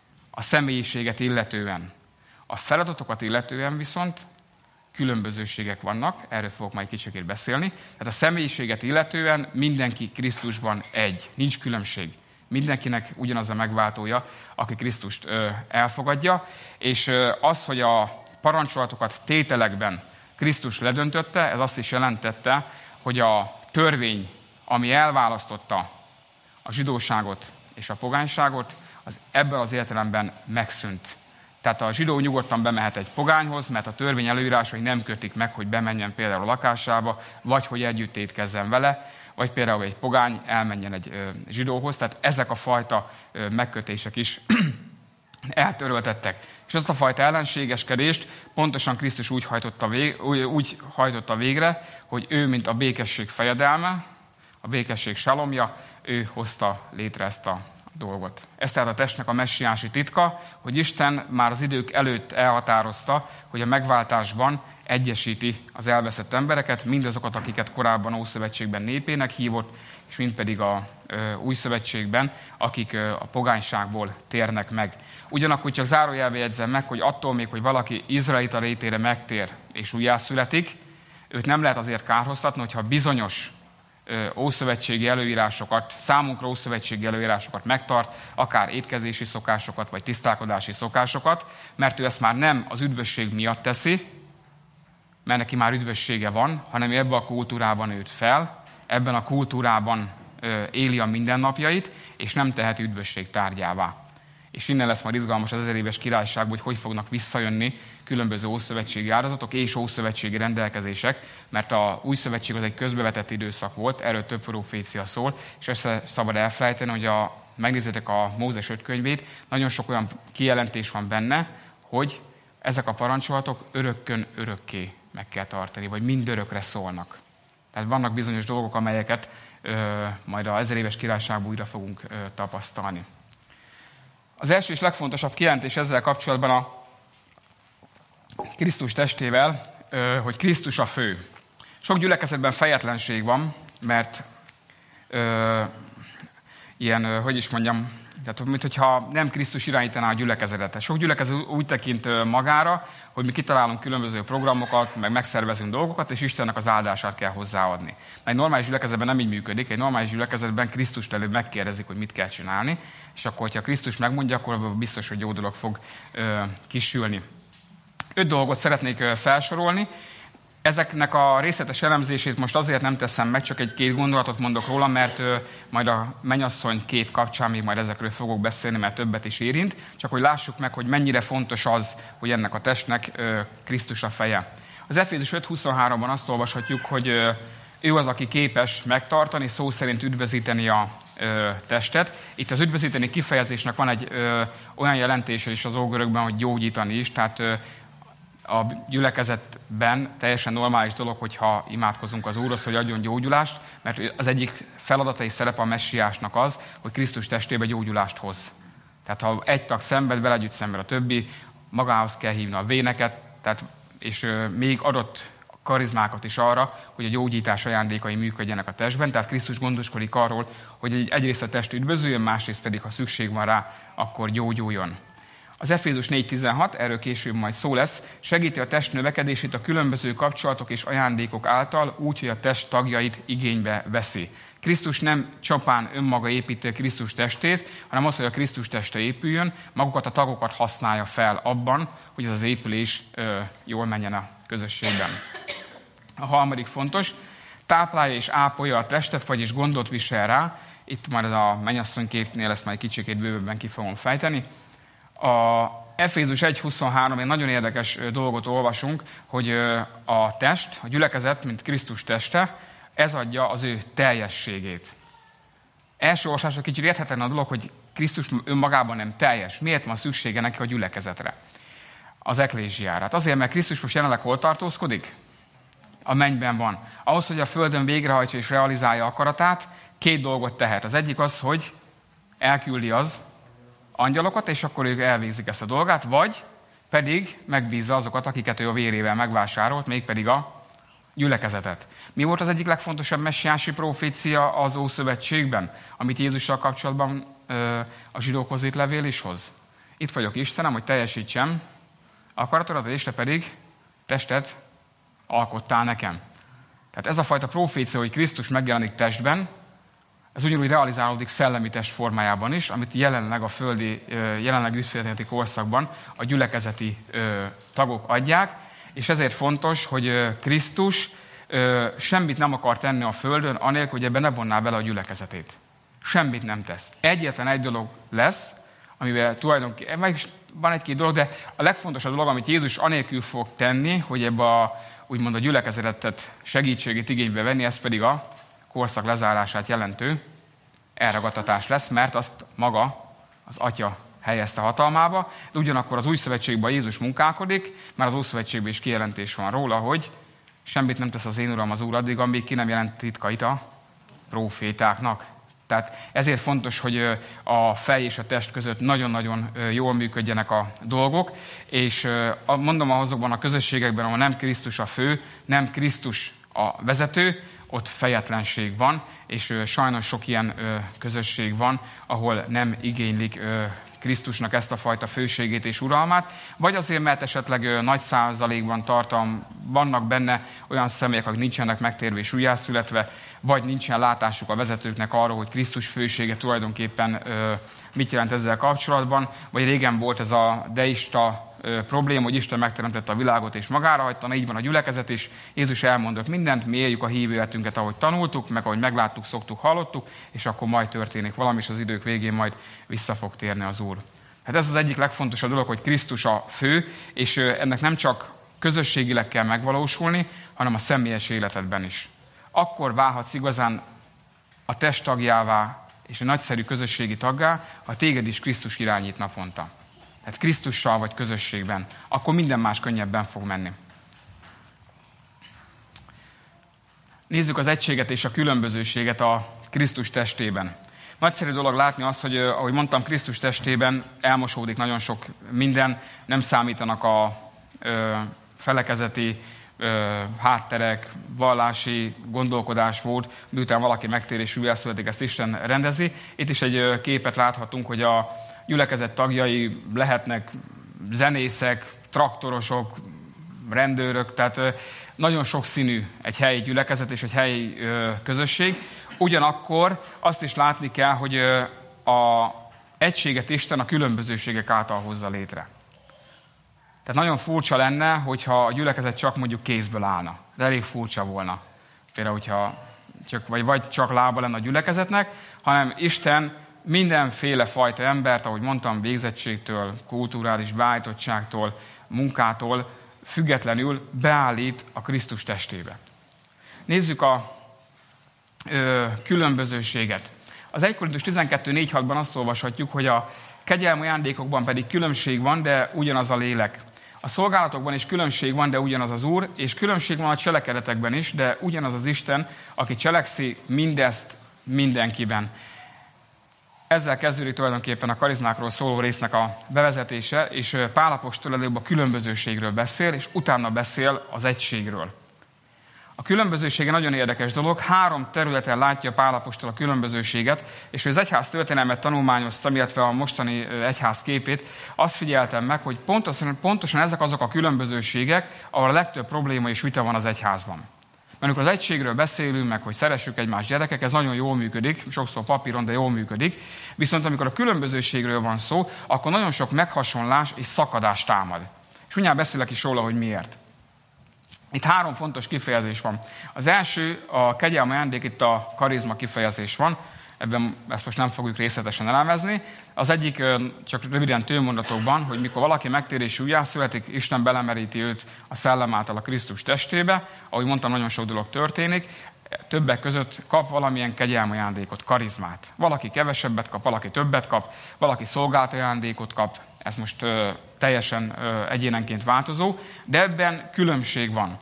A személyiséget illetően. A feladatokat illetően viszont különbözőségek vannak, erről fogok majd kicsikét beszélni. Tehát a személyiséget illetően mindenki Krisztusban egy, nincs különbség. Mindenkinek ugyanaz a megváltója, aki Krisztust ö, elfogadja, és ö, az, hogy a parancsolatokat tételekben Krisztus ledöntötte, ez azt is jelentette, hogy a törvény, ami elválasztotta a zsidóságot és a pogányságot, az ebben az értelemben megszűnt. Tehát a zsidó nyugodtan bemehet egy pogányhoz, mert a törvény előírásai nem kötik meg, hogy bemenjen például a lakásába, vagy hogy együtt étkezzen vele, vagy például egy pogány elmenjen egy ö, zsidóhoz. Tehát ezek a fajta ö, megkötések is eltöröltettek. És azt a fajta ellenségeskedést pontosan Krisztus úgy hajtotta, vég, úgy hajtotta végre, hogy ő, mint a békesség fejedelme, a békesség salomja, ő hozta létre ezt a dolgot. Ez tehát a testnek a messiási titka, hogy Isten már az idők előtt elhatározta, hogy a megváltásban egyesíti az elveszett embereket, mindazokat, akiket korábban Ószövetségben népének hívott, és mind pedig a ö, Új Szövetségben, akik ö, a pogányságból térnek meg. Ugyanakkor csak zárójelbe jegyzem meg, hogy attól még, hogy valaki izraelita rétére megtér és újjászületik, őt nem lehet azért kárhoztatni, hogyha bizonyos ószövetségi előírásokat, számunkra ószövetségi előírásokat megtart, akár étkezési szokásokat, vagy tisztálkodási szokásokat, mert ő ezt már nem az üdvösség miatt teszi, mert neki már üdvössége van, hanem ebben a kultúrában nőtt fel, ebben a kultúrában éli a mindennapjait, és nem teheti üdvösség tárgyává. És innen lesz majd izgalmas az ezer éves királyság, hogy hogy fognak visszajönni különböző ószövetségi árazatok és ószövetségi rendelkezések, mert a új szövetség az egy közbevetett időszak volt, erről több profécia szól, és ezt szabad elfelejteni, hogy a, megnézzétek a Mózes öt könyvét, nagyon sok olyan kijelentés van benne, hogy ezek a parancsolatok örökkön örökké meg kell tartani, vagy mind örökre szólnak. Tehát vannak bizonyos dolgok, amelyeket ö, majd az ezer éves királyságban újra fogunk ö, tapasztalni. Az első és legfontosabb kijelentés ezzel kapcsolatban a Krisztus testével, ö, hogy Krisztus a fő. Sok gyülekezetben fejetlenség van, mert ö, ilyen, ö, hogy is mondjam, tehát, mint hogyha nem Krisztus irányítaná a gyülekezetet. Sok gyülekezet úgy tekint magára, hogy mi kitalálunk különböző programokat, meg megszervezünk dolgokat, és Istennek az áldását kell hozzáadni. Egy normális gyülekezetben nem így működik, egy normális gyülekezetben Krisztust előbb megkérdezik, hogy mit kell csinálni, és akkor, hogyha Krisztus megmondja, akkor biztos, hogy jó dolog fog ö, kisülni. Öt dolgot szeretnék ö, felsorolni. Ezeknek a részletes elemzését most azért nem teszem meg, csak egy-két gondolatot mondok róla, mert ö, majd a mennyasszony kép kapcsán még majd ezekről fogok beszélni, mert többet is érint, csak hogy lássuk meg, hogy mennyire fontos az, hogy ennek a testnek ö, Krisztus a feje. Az Efézus öt huszonháromban azt olvashatjuk, hogy ö, ő az, aki képes megtartani, szó szerint üdvözíteni a ö, testet. Itt az üdvözíteni kifejezésnek van egy ö, olyan jelentése is az ógörökben, hogy gyógyítani is, tehát ö, a gyülekezetben teljesen normális dolog, hogyha imádkozunk az Úrhoz, hogy adjon gyógyulást, mert az egyik feladata és szerepe a messiásnak az, hogy Krisztus testébe gyógyulást hoz. Tehát ha egy tag szenved, vele együtt szenved a többi, magához kell hívni a véneket, tehát, és ö, még adott karizmákat is arra, hogy a gyógyítás ajándékai működjenek a testben. Tehát Krisztus gondoskodik arról, hogy egy, egyrészt a test üdvözüljön, másrészt pedig, ha szükség van rá, akkor gyógyuljon. Az Efézus négy tizenhat, erről később majd szó lesz, segíti a test növekedését a különböző kapcsolatok és ajándékok által, úgy, hogy a test tagjait igénybe veszi. Krisztus nem csupán önmaga építi Krisztus testét, hanem az, hogy a Krisztus teste épüljön, magukat a tagokat használja fel abban, hogy ez az épülés ö, jól menjen a közösségben. A harmadik fontos, táplálja és ápolja a testet, vagyis gondot visel rá. Itt már ez a mennyasszony képnél ezt majd kicsikét bővebben ki fogom fejteni. A Efézus egy huszonhárom, egy nagyon érdekes dolgot olvasunk, hogy a test, a gyülekezet, mint Krisztus teste, ez adja az ő teljességét. Első olvasásra kicsit érthetetlen a dolog, hogy Krisztus önmagában nem teljes. Miért van szüksége neki a gyülekezetre? Az eklézsiára. Hát azért, mert Krisztus most jelenleg hol tartózkodik? A mennyben van. Ahhoz, hogy a földön végrehajtsa és realizálja akaratát, két dolgot tehet. Az egyik az, hogy elküldi az angyalokat, és akkor ők elvégzik ezt a dolgát, vagy pedig megbízza azokat, akiket ő a vérével megvásárolt, mégpedig a gyülekezetet. Mi volt az egyik legfontosabb messiási profécia az Ószövetségben, amit Jézussal kapcsolatban ö, a zsidókhoz írt levél is hoz? Itt vagyok, Istenem, hogy teljesítsem akaratodat, és te pedig testet alkottál nekem. Tehát ez a fajta profécia, hogy Krisztus megjelenik testben, ez ugyanúgy realizálódik szellemi test formájában is, amit jelenleg a földi, jelenleg ügyfélteti korszakban a gyülekezeti tagok adják, és ezért fontos, hogy Krisztus semmit nem akar tenni a földön, anélkül, hogy ebben ne vonná bele a gyülekezetét. Semmit nem tesz. Egyetlen egy dolog lesz, amivel tulajdonképpen, meg is van egy-két dolog, de a legfontosabb dolog, amit Jézus anélkül fog tenni, hogy ebbe a, úgymond a gyülekezetet segítségét igénybe venni, ez pedig a korszak lezárását jelentő elragadtatás lesz, mert azt maga az Atya helyezte hatalmába, de ugyanakkor az új szövetségben Jézus munkálkodik, mert az Ószövetségben is kijelentés van róla, hogy semmit nem tesz az én Uram az Úr addig, amíg ki nem jelent titkait a prófétáknak. Tehát ezért fontos, hogy a fej és a test között nagyon-nagyon jól működjenek a dolgok, és mondom azokban a közösségekben, ahol nem Krisztus a fő, nem Krisztus a vezető, ott fejetlenség van, és sajnos sok ilyen közösség van, ahol nem igénylik Krisztusnak ezt a fajta főségét és uralmát, vagy azért, mert esetleg nagy százalékban tartalm, vannak benne olyan személyek, akik nincsenek megtérve és újjászületve, vagy nincsen látásuk a vezetőknek arról, hogy Krisztus fősége tulajdonképpen mit jelent ezzel kapcsolatban, vagy régen volt ez a deista ö, probléma, hogy Isten megteremtette a világot és magára hagyta, na így van a gyülekezet is. Jézus elmondott mindent, mi éljük a hívő életünket, ahogy tanultuk, meg ahogy megláttuk, szoktuk, hallottuk, és akkor majd történik valami, és az idők végén majd vissza fog térni az Úr. Hát ez az egyik legfontosabb dolog, hogy Krisztus a fő, és ö, ennek nem csak közösségileg kell megvalósulni, hanem a személyes életedben is. Akkor válhatsz igazán a test tagjává, és a nagyszerű közösségi taggá, ha téged is Krisztus irányít naponta. Tehát Krisztussal vagy közösségben. Akkor minden más könnyebben fog menni. Nézzük az egységet és a különbözőséget a Krisztus testében. Nagyszerű dolog látni azt, hogy ahogy mondtam, Krisztus testében elmosódik nagyon sok minden, nem számítanak a ö, felekezeti ö, hátterek, vallási gondolkodásmód, miután valaki megtér és újjászületik, ezt Isten rendezi. Itt is egy képet láthatunk, hogy a gyülekezet tagjai lehetnek zenészek, traktorosok, rendőrök, tehát ö, nagyon sokszínű egy helyi gyülekezet és egy helyi ö, közösség. Ugyanakkor azt is látni kell, hogy ö, a egységet Isten a különbözőségek által hozza létre. Tehát nagyon furcsa lenne, hogyha a gyülekezet csak mondjuk kézből állna. De elég furcsa volna. Például, hogyha csak, vagy, vagy csak lába lenne a gyülekezetnek, hanem Isten mindenféle fajta embert, ahogy mondtam, végzettségtől, kulturális beállítottságtól, munkától függetlenül beállít a Krisztus testébe. Nézzük a ö, különbözőséget. Az első Korintus tizenkettő négy hatban azt olvashatjuk, hogy a kegyelmi ajándékokban pedig különbség van, de ugyanaz a lélek. A szolgálatokban is különbség van, de ugyanaz az Úr, és különbség van a cselekedetekben is, de ugyanaz az Isten, aki cselekszi mindezt mindenkiben. Ezzel kezdődik tulajdonképpen a karizmákról szóló résznek a bevezetése, és Pál apostol előbb a különbözőségről beszél, és utána beszél az egységről. A különbözősége nagyon érdekes dolog, három területen látja Pál apostol a különbözőséget, és hogy az egyház történelmet tanulmányoztam, illetve a mostani egyház képét, azt figyeltem meg, hogy pontosan, pontosan ezek azok a különbözőségek, ahol a legtöbb probléma és vita van az egyházban. Mert amikor az egységről beszélünk, meg hogy szeressük egymás gyerekek, ez nagyon jól működik, sokszor papíron, de jól működik. Viszont amikor a különbözőségről van szó, akkor nagyon sok meghasonlás és szakadás támad. És mindjárt beszélek is róla, hogy miért. Itt három fontos kifejezés van. Az első, a kegyelmi ajándék, itt a karizma kifejezés van, ebben ezt most nem fogjuk részletesen elemezni. Az egyik csak röviden tőmondatokban, hogy mikor valaki megtér és újjászületik, Isten belemeríti őt a szellem által a Krisztus testébe, ahogy mondtam, nagyon sok dolog történik, többek között kap valamilyen kegyelmi ajándékot, karizmát. Valaki kevesebbet kap, valaki többet kap, valaki szolgált ajándékot kap, ez most ö, teljesen ö, egyénenként változó, de ebben különbség van.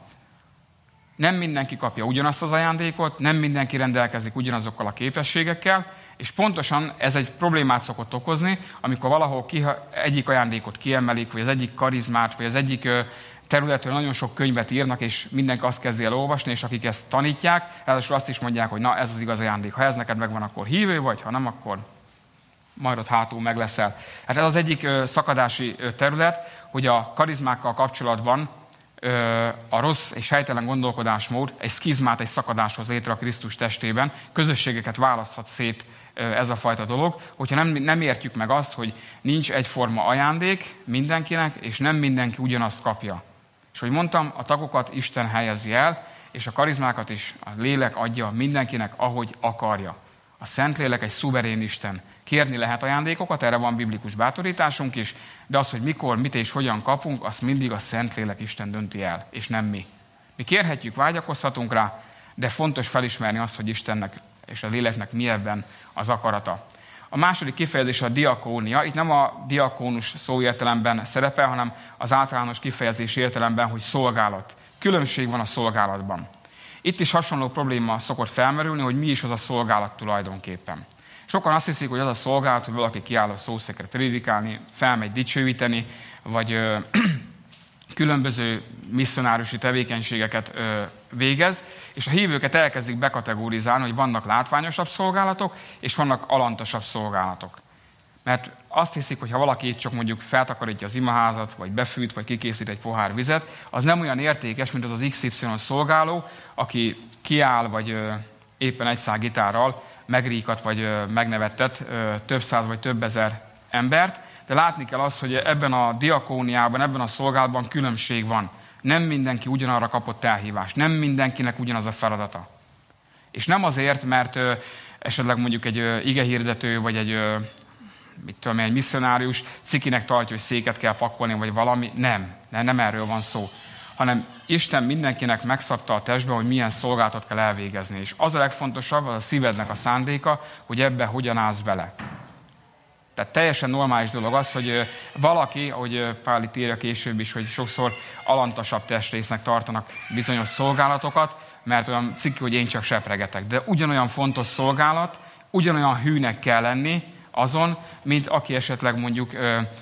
Nem mindenki kapja ugyanazt az ajándékot, nem mindenki rendelkezik ugyanazokkal a képességekkel, és pontosan ez egy problémát szokott okozni, amikor valahol ki, egyik ajándékot kiemelik, vagy az egyik karizmát, vagy az egyik ö, területről nagyon sok könyvet írnak, és mindenki azt kezdi el olvasni, és akik ezt tanítják, ráadásul azt is mondják, hogy na, ez az igaz ajándék. Ha ez neked megvan, akkor hívő vagy, ha nem, akkor majd ott hátul meg leszel. Hát ez az egyik ö, szakadási ö, terület, hogy a karizmákkal kapcsolatban ö, a rossz és helytelen gondolkodásmód egy szkizmát, egy szakadáshoz létre a Krisztus testében, közösségeket választhat szét ö, ez a fajta dolog, hogyha nem, nem értjük meg azt, hogy nincs egyforma ajándék mindenkinek, és nem mindenki ugyanazt kapja. És hogy mondtam, a tagokat Isten helyezi el, és a karizmákat is a lélek adja mindenkinek, ahogy akarja. A Szentlélek egy szuverén Isten. Kérni lehet ajándékokat, erre van biblikus bátorításunk is, de az, hogy mikor, mit és hogyan kapunk, azt mindig a Szentlélek Isten dönti el, és nem mi. Mi kérhetjük, vágyakozhatunk rá, de fontos felismerni azt, hogy Istennek és a léleknek mi ebben az akarata. A második kifejezés a diakónia. Itt nem a diakónus szó értelemben szerepel, hanem az általános kifejezés értelemben, hogy szolgálat. Különbség van a szolgálatban. Itt is hasonló probléma szokott felmerülni, hogy mi is az a szolgálat tulajdonképpen. Sokan azt hiszik, hogy az a szolgálat, hogy valaki kiáll a szószékre prédikálni, felmegy dicsőíteni, vagy ö, különböző misszionárusi tevékenységeket ö, végez, és a hívőket elkezdik bekategorizálni, hogy vannak látványosabb szolgálatok, és vannak alantasabb szolgálatok. Mert azt hiszik, hogy ha valaki csak mondjuk feltakarítja az imaházat, vagy befűt, vagy kikészít egy pohár vizet, az nem olyan értékes, mint az az iksz ipszilon szolgáló, aki kiáll, vagy ö, éppen egy szál gitárral megríkat, vagy ö, megnevettet ö, több száz, vagy több ezer embert. de látni kell azt, hogy ebben a diakóniában, ebben a szolgálatban különbség van. Nem mindenki ugyanarra kapott elhívást, nem mindenkinek ugyanaz a feladata. És nem azért, mert ö, esetleg mondjuk egy ö, igehirdető, vagy egy, ö, mit tudom, egy misszionárius cikinek tartja, hogy széket kell pakolni, vagy valami. Nem, nem, nem erről van szó. Hanem Isten mindenkinek megszabta a testben, hogy milyen szolgálatot kell elvégezni. És az a legfontosabb, az a szívednek a szándéka, hogy ebbe hogyan állsz bele. Tehát teljesen normális dolog az, hogy valaki, ahogy Pál itt írja később is, hogy sokszor alantasabb testrésznek tartanak bizonyos szolgálatokat, mert olyan cikki, hogy én csak sepregetek. De ugyanolyan fontos szolgálat, ugyanolyan hűnek kell lenni azon, mint aki esetleg mondjuk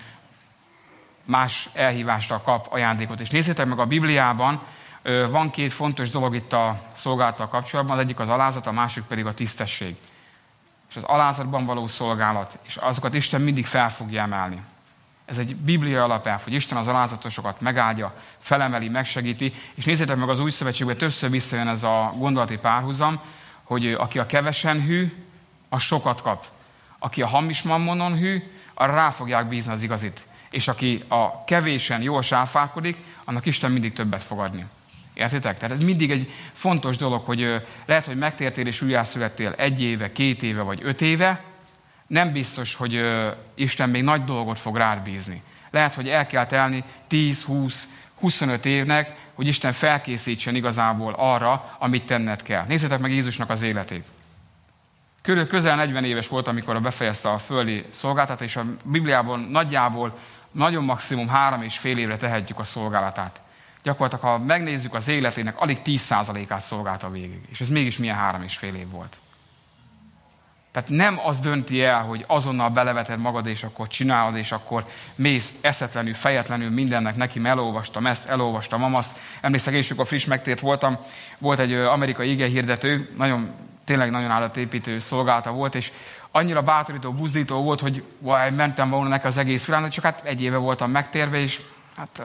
más elhívásra kap ajándékot. És nézzétek meg, a Bibliában van két fontos dolog itt a szolgálattal kapcsolatban, az egyik az alázat, a másik pedig a tisztesség. És az alázatban való szolgálat, és azokat Isten mindig fel fogja emelni. Ez egy bibliai alapelv, hogy Isten az alázatosokat megáldja, felemeli, megsegíti, és nézzétek meg, az Új Szövetségben többször visszajön ez a gondolati párhuzam, hogy aki a kevesen hű, az sokat kap. Aki a hamis mammonon hű, arra rá fogják bízni az igazit. És aki a kevésen jól sáfárkodik, annak Isten mindig többet fog adni. Értitek? Tehát ez mindig egy fontos dolog, hogy lehet, hogy megtértél és újjászülettél egy éve, két éve vagy öt éve, nem biztos, hogy Isten még nagy dolgot fog rád bízni. Lehet, hogy el kell telni tíz, húsz, huszonöt évnek, hogy Isten felkészítsen igazából arra, amit tenned kell. Nézzétek meg Jézusnak az életét. Körül közel negyven éves volt, amikor befejezte a földi szolgálatát, és a Bibliában nagyjából nagyon maximum három és fél évre tehetjük a szolgálatát. Gyakorlatilag, ha megnézzük az életének, alig tíz százalékát szolgálta végig. És ez mégis milyen három és fél év volt. Tehát nem az dönti el, hogy azonnal beleveted magad, és akkor csinálod, és akkor mész eszetlenül, fejetlenül mindennek neki, mert elolvastam ezt, elolvastam amazt. Emlékszek, és akkor friss megtért voltam, volt egy amerikai igehirdető, nagyon, tényleg nagyon állatépítő szolgálata volt, és annyira bátorító, buzdító volt, hogy vaj, mentem volna neki az egész világon, csak hát egy éve voltam megtérve, és hát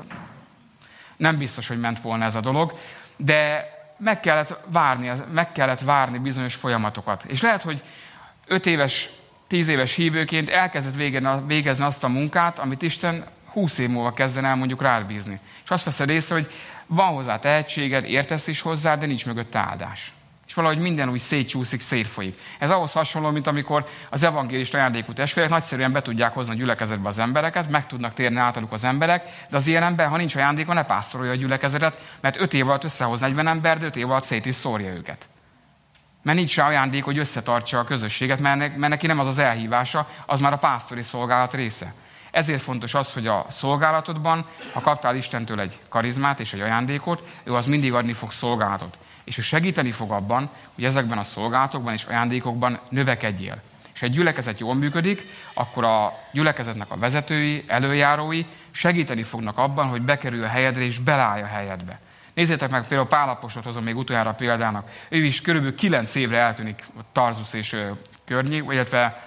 nem biztos, hogy ment volna ez a dolog, de meg kellett várni, meg kellett várni bizonyos folyamatokat. És lehet, hogy öt éves, tíz éves hívőként elkezdett végezni azt a munkát, amit Isten húsz év múlva kezden el mondjuk rád bízni. És azt veszed észre, hogy van hozzá tehetséged, értesz is hozzá, de nincs mögötte áldás. És valahogy minden úgy szétcsúszik, szétfolyik. Ez ahhoz hasonló, mint amikor az evangélista ajándékú testvérek nagyszerűen be tudják hozni a gyülekezetbe az embereket, meg tudnak térni általuk az emberek, de az ilyen ember, ha nincs ajándéka, ne pásztorolja a gyülekezetet, mert öt év alatt összehoz negyven ember, de öt év alatt szét is szórja őket. Mert nincs rá ajándék, hogy összetartsa a közösséget, mert neki nem az az elhívása, az már a pásztori szolgálat része. Ezért fontos az, hogy a szolgálatodban, ha kaptál Istentől egy karizmát és egy ajándékot, ő az mindig adni fog szolgálatot. És ő segíteni fog abban, hogy ezekben a szolgálatokban és ajándékokban növekedjél. És ha egy gyülekezet jól működik, akkor a gyülekezetnek a vezetői, előjárói segíteni fognak abban, hogy bekerül a helyedre és belállj a helyedbe. Nézzétek meg, például Pál apostolot hozom még utoljára példának. Ő is körülbelül kilenc évre eltűnik Tarzus és környék, illetve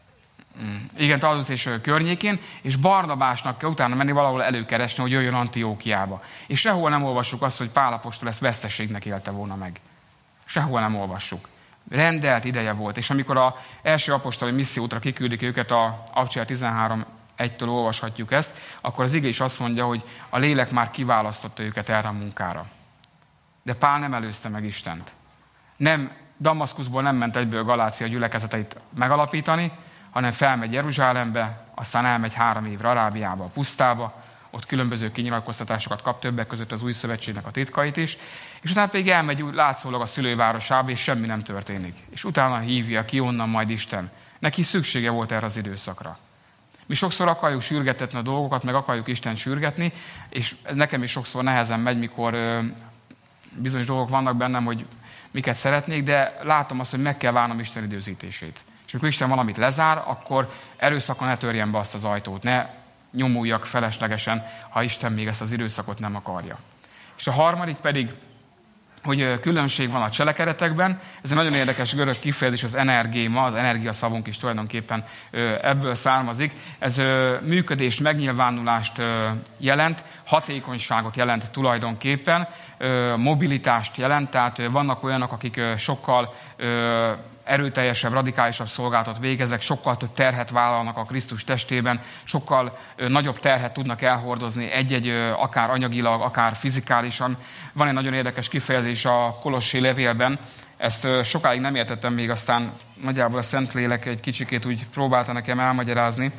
igen, Tarzus és környékén, és Barnabásnak kell utána menni valahol előkeresni, hogy jöjjön Antiókiába. És sehol nem olvassuk azt, hogy Pál apostol ezt veszteségnek élte volna meg. Sehol nem olvassuk. Rendelt ideje volt, és amikor az első apostoli missziótra kiküldik őket, a Accsel tizenhárom egytől olvashatjuk ezt, akkor az ige is azt mondja, hogy a lélek már kiválasztotta őket erre a munkára. De Pál nem előzte meg Istent. Nem, Damaszkuszból nem ment egyből Galácia gyülekezeteit megalapítani, hanem felmegy Jeruzsálembe, aztán elmegy három évre Arábiába, a pusztába, ott különböző kinyilatkoztatásokat kap, többek között az új szövetségnek a titkait is, és utána pedig elmegy úgy látszólag a szülővárosába, és semmi nem történik. És utána hívja ki onnan majd Isten. Neki szüksége volt erre az időszakra. Mi sokszor akarjuk sürgetetni a dolgokat, meg akarjuk Istent sürgetni, és ez nekem is sokszor nehezen megy, mikor ö, bizonyos dolgok vannak bennem, hogy miket szeretnék, de látom azt, hogy meg kell várnom Isten időzítését. És amikor Isten valamit lezár, akkor erőszakon ne törjen be azt az ajtót, ne nyomuljak feleslegesen, ha Isten még ezt az időszakot nem akarja. És a harmadik pedig, hogy különbség van a cselekedetekben. Ez egy nagyon érdekes görög kifejezés, az energéma, az energiaszavunk is tulajdonképpen ebből származik. Ez működést, megnyilvánulást jelent. hatékonyságot jelent tulajdonképpen, mobilitást jelent, tehát vannak olyanok, akik sokkal erőteljesebb, radikálisabb szolgálatot végeznek, sokkal több terhet vállalnak a Krisztus testében, sokkal nagyobb terhet tudnak elhordozni egy-egy, akár anyagilag, akár fizikálisan. Van egy nagyon érdekes kifejezés a Kolossi levélben, ezt sokáig nem értettem, még aztán nagyjából a Szentlélek egy kicsikét úgy próbálta nekem elmagyarázni.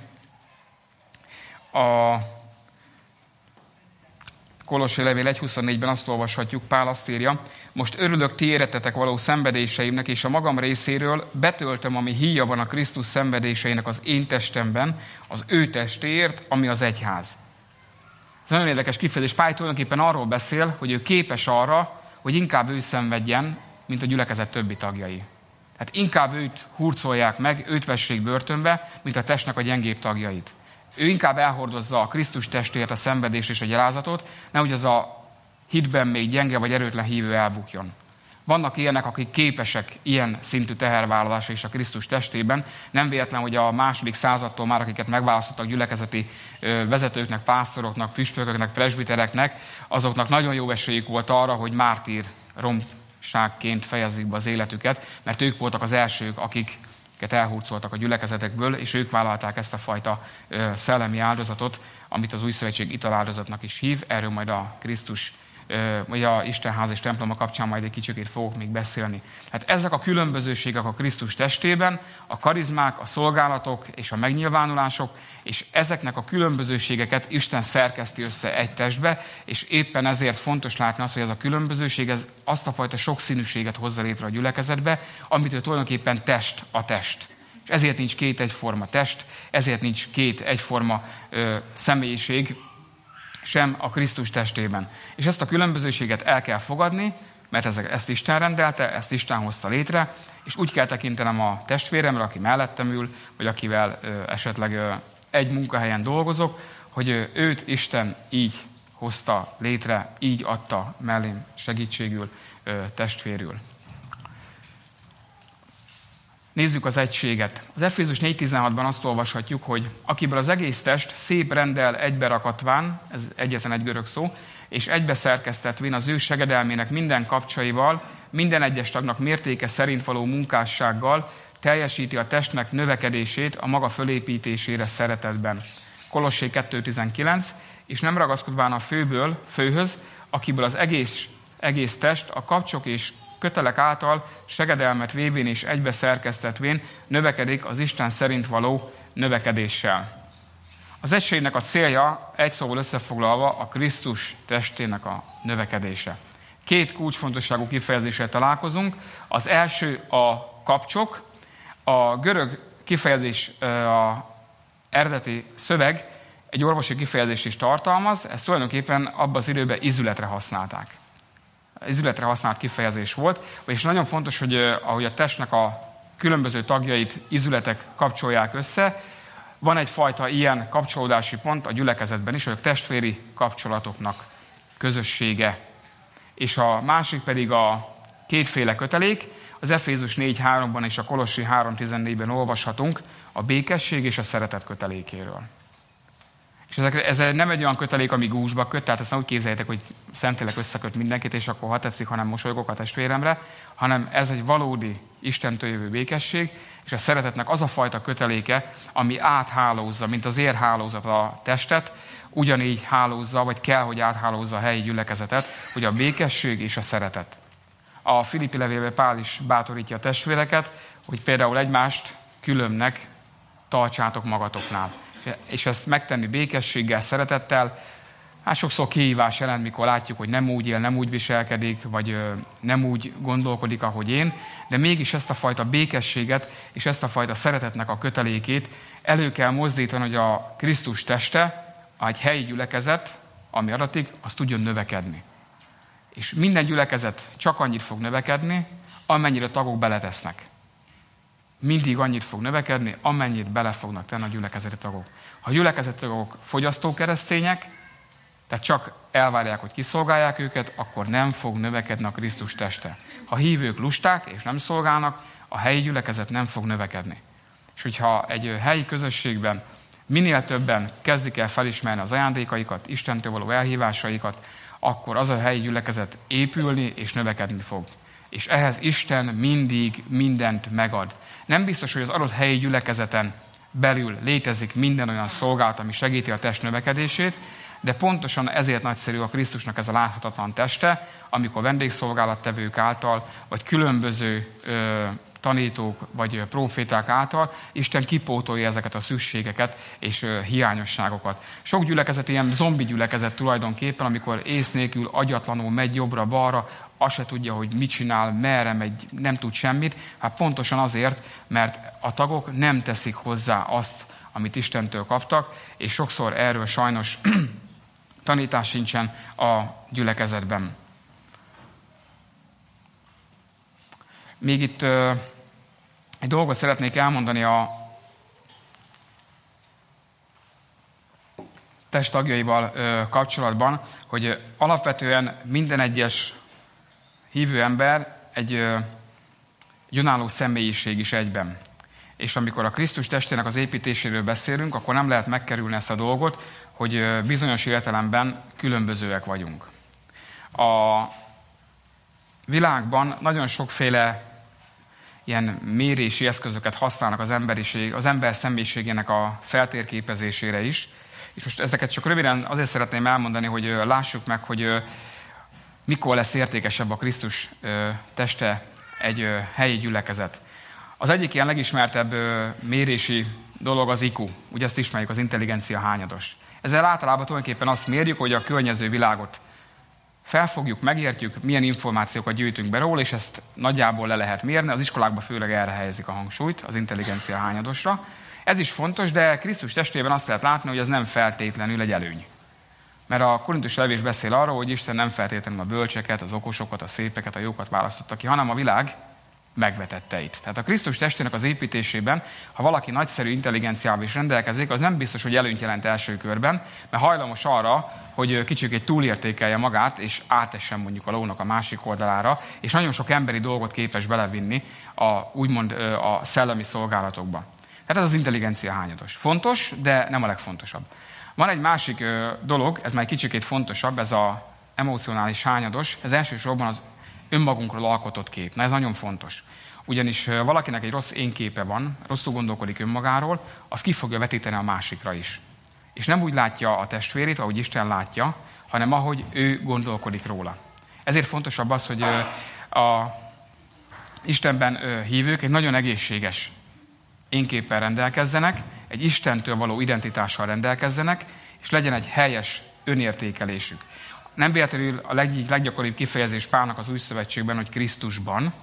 A Kolossi levél egy huszonnégyben azt olvashatjuk, Pál azt írja: most örülök ti érettetek való szenvedéseimnek, és a magam részéről betöltöm, ami híja van a Krisztus szenvedéseinek az én testemben, az ő testéért, ami az egyház. Ez nagyon érdekes kifejezés. Pál tulajdonképpen arról beszél, hogy ő képes arra, hogy inkább ő szenvedjen, mint a gyülekezet többi tagjai. Tehát inkább őt hurcolják meg, őt vessék börtönbe, mint a testnek a gyengébb tagjait. Ő inkább elhordozza a Krisztus testért a szenvedést és a gyalázatot, nehogy az a hitben még gyenge vagy erőtlen hívő elbukjon. Vannak ilyenek, akik képesek ilyen szintű tehervállalásra is a Krisztus testében. Nem véletlen, hogy a második századtól már, akiket megválasztottak gyülekezeti vezetőknek, pásztoroknak, püspököknek, presbitereknek, azoknak nagyon jó esélyük volt arra, hogy mártír romságként fejezik be az életüket, mert ők voltak az elsők, akik elhurcoltak a gyülekezetekből, és ők vállalták ezt a fajta szellemi áldozatot, amit az Új Szövetség italáldozatnak is hív. Erről majd a Krisztus, vagy a Istenház és temploma kapcsán majd egy kicsikét fogok még beszélni. Hát ezek a különbözőségek a Krisztus testében, a karizmák, a szolgálatok és a megnyilvánulások, és ezeknek a különbözőségeket Isten szerkeszti össze egy testbe, és éppen ezért fontos látni azt, hogy ez a különbözőség ez azt a fajta sokszínűséget hozza létre a gyülekezetbe, amitől tulajdonképpen test a test. És ezért nincs két egyforma test, ezért nincs két egyforma ö, személyiség, sem a Krisztus testében. És ezt a különbözőséget el kell fogadni, mert ezt Isten rendelte, ezt Isten hozta létre, és úgy kell tekintenem a testvéremre, aki mellettem ül, vagy akivel ö, esetleg ö, egy munkahelyen dolgozok, hogy ö, őt Isten így hozta létre, így adta mellém segítségül, ö, testvérül. Nézzük az egységet. Az Efézus négy tizenhatban azt olvashatjuk, hogy akiből az egész test szép renddel egyberakatván, ez egyetlen egy görög szó, és egybeszerkesztetvén az ő segedelmének minden kapcsaival, minden egyes tagnak mértéke szerint való munkássággal teljesíti a testnek növekedését a maga fölépítésére szeretetben. Kolossé kettő tizenkilenc, és nem ragaszkodván a főből, főhöz, akiből az egész, egész test a kapcsok és kötelek által segedelmet vévén és egybeszerkesztetvén növekedik az Isten szerint való növekedéssel. Az egységnek a célja, egy szóval összefoglalva, a Krisztus testének a növekedése. Két kulcsfontosságú kifejezéssel találkozunk. Az első a kapcsok. A görög kifejezés, a eredeti szöveg egy orvosi kifejezést is tartalmaz, ezt tulajdonképpen abban az időben izületre használták. Izületre használt kifejezés volt, és nagyon fontos, hogy ahogy a testnek a különböző tagjait izületek kapcsolják össze, van egyfajta ilyen kapcsolódási pont a gyülekezetben is, hogy a testvéri kapcsolatoknak közössége. És a másik pedig a kétféle kötelék, az Efézus négy háromban és a Kolossi három tizennégyben olvashatunk a békesség és a szeretet kötelékéről. És ez nem egy olyan kötelék, ami gúzsba köt, tehát ezt nem úgy képzeljétek, hogy Szentlélek összeköt mindenkit, és akkor ha tetszik, hanem mosolygok a testvéremre, hanem ez egy valódi Istentől jövő békesség, és a szeretetnek az a fajta köteléke, ami áthálózza, mint az érhálózat a testet, ugyanígy hálózza, vagy kell, hogy áthálózza a helyi gyülekezetet, hogy a békesség és a szeretet. A Filippi levélben Pál is bátorítja a testvéreket, hogy például egymást különbnek tartsátok magatoknál. És ezt megtenni békességgel, szeretettel, hát sokszor kihívás jelent, mikor látjuk, hogy nem úgy él, nem úgy viselkedik, vagy nem úgy gondolkodik, ahogy én, de mégis ezt a fajta békességet és ezt a fajta szeretetnek a kötelékét elő kell mozdítani, hogy a Krisztus teste, egy helyi gyülekezet, ami adatik, az tudjon növekedni. És minden gyülekezet csak annyit fog növekedni, amennyire tagok beletesznek. Mindig annyit fog növekedni, amennyit bele fognak tenni a gyülekezeti tagok. Ha a gyülekezeti tagok fogyasztókeresztények, tehát csak elvárják, hogy kiszolgálják őket, akkor nem fog növekedni a Krisztus teste. Ha hívők lusták és nem szolgálnak, a helyi gyülekezet nem fog növekedni. És hogyha egy helyi közösségben minél többen kezdik el felismerni az ajándékaikat, Istentől való elhívásaikat, akkor az a helyi gyülekezet épülni és növekedni fog. És ehhez Isten mindig mindent megad. Nem biztos, hogy az adott helyi gyülekezeten belül létezik minden olyan szolgálat, ami segíti a test növekedését, de pontosan ezért nagyszerű a Krisztusnak ez a láthatatlan teste, amikor vendégszolgálattevők által, vagy különböző ö, tanítók, vagy próféták által Isten kipótolja ezeket a szükségeket és ö, hiányosságokat. Sok gyülekezet ilyen zombi gyülekezet tulajdonképpen, amikor ész nélkül agyatlanul megy jobbra-balra, azt se tudja, hogy mit csinál, merre megy, nem tud semmit. Hát pontosan azért, mert a tagok nem teszik hozzá azt, amit Istentől kaptak, és sokszor erről sajnos tanítás sincsen a gyülekezetben. Még itt ö, egy dolgot szeretnék elmondani a test tagjaival ö, kapcsolatban, hogy alapvetően minden egyes hívő ember egy, ö, egy önálló személyiség is egyben. És amikor a Krisztus testének az építéséről beszélünk, akkor nem lehet megkerülni ezt a dolgot, hogy bizonyos értelemben különbözőek vagyunk. A világban nagyon sokféle ilyen mérési eszközöket használnak az emberiség, az ember személyiségének a feltérképezésére is. És most ezeket csak röviden azért szeretném elmondani, hogy lássuk meg, hogy mikor lesz értékesebb a Krisztus teste egy helyi gyülekezet. Az egyik ilyen legismertebb mérési dolog az i kú. Ugye ezt ismerjük, az intelligencia hányados. Ezzel általában tulajdonképpen azt mérjük, hogy a környező világot felfogjuk, megértjük, milyen információkat gyűjtünk be róla, és ezt nagyjából le lehet mérni. Az iskolákban főleg erre helyezik a hangsúlyt, az intelligencia hányadosra. Ez is fontos, de Krisztus testében azt lehet látni, hogy ez nem feltétlenül egy előny. Mert a korintusi levél beszél arról, hogy Isten nem feltétlenül a bölcseket, az okosokat, a szépeket, a jókat választotta ki, hanem a világ megvetetteit. Tehát a Krisztus testének az építésében, ha valaki nagyszerű intelligenciával is rendelkezik, az nem biztos, hogy előnyt jelent első körben, mert hajlamos arra, hogy kicsit túlértékelje magát, és átessen mondjuk a lónak a másik oldalára, és nagyon sok emberi dolgot képes belevinni a, úgymond a szellemi szolgálatokba. Tehát ez az intelligencia hányados. Fontos, de nem a legfontosabb. Van egy másik dolog, ez már egy kicsikét fontosabb, ez az emocionális hányados, ez elsősorban az önmagunkról alkotott kép. Na ez nagyon fontos. Ugyanis valakinek egy rossz énképe van, rosszul gondolkodik önmagáról, az ki fogja vetíteni a másikra is. És nem úgy látja a testvérét, ahogy Isten látja, hanem ahogy ő gondolkodik róla. Ezért fontosabb az, hogy a Istenben hívők egy nagyon egészséges énképpel rendelkezzenek, egy Istentől való identitással rendelkezzenek, és legyen egy helyes önértékelésük. Nem véletlenül a leg, leggyakoribb kifejezés Pálnak az Új Szövetségben, hogy Krisztusban,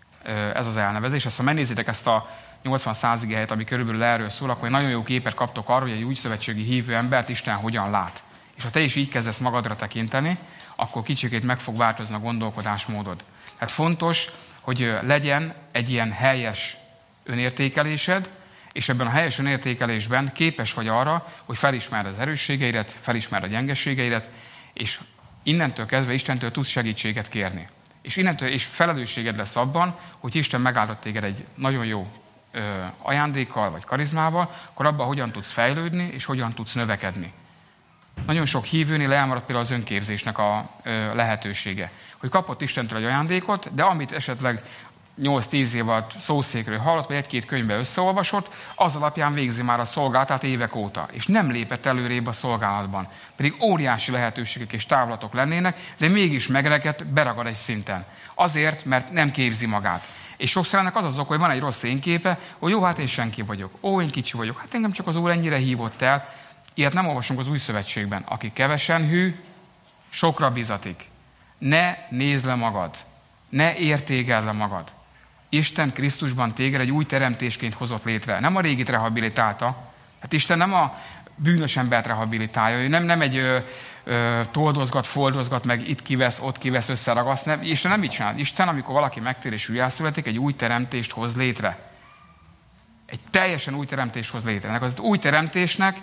ez az elnevezés. Ezt, ha megnézitek ezt a nyolcvan százigi helyet, ami körülbelül erről szól, akkor egy nagyon jó képet kaptok arról, hogy egy új szövetségi hívő embert Isten hogyan lát. És ha te is így kezdesz magadra tekinteni, akkor kicsikét meg fog változni a gondolkodásmódod. Tehát fontos, hogy legyen egy ilyen helyes önértékelésed, és ebben a helyes önértékelésben képes vagy arra, hogy felismerd az erősségeidet, felismerd a gyengeségeidet, és innentől kezdve Istentől tudsz segítséget kérni. És innentől és felelősséged lesz abban, hogy Isten megáldott téged egy nagyon jó ö, ajándékkal vagy karizmával, akkor abban hogyan tudsz fejlődni, és hogyan tudsz növekedni. Nagyon sok hívőnél elmaradt például az önképzésnek a ö, lehetősége. Hogy kapott Istentől egy ajándékot, de amit esetleg nyolc-tíz év alatt szószékről hallott, vagy egy-két könyvbe összeolvasott, az alapján végzi már a szolgálatát évek óta, és nem lépett előrébb a szolgálatban. Pedig óriási lehetőségek és távlatok lennének, de mégis megrekedt, beragad egy szinten. Azért, mert nem képzi magát. És sokszor ennek az az ok, hogy van egy rossz énképe, hogy jó, hát én senki vagyok. Ó, én kicsi vagyok. Hát engem csak az Úr ennyire hívott el. Ilyet nem olvasunk az Új Szövetségben. Aki kevesen hű, sokra bizatik. Ne nézd le magad. Ne értékezd le magad. Isten Krisztusban téged egy új teremtésként hozott létre. Nem a régit rehabilitálta. Hát Isten nem a bűnös embert rehabilitálja. Ő nem, nem egy ö, ö, toldozgat, foldozgat, meg itt kivesz, ott kivesz, összeragaszt. Nem. Isten nem így csinál. Isten, amikor valaki megtér és újjászületik, egy új teremtést hoz létre. Egy teljesen új teremtést hoz létre. Ennek az új teremtésnek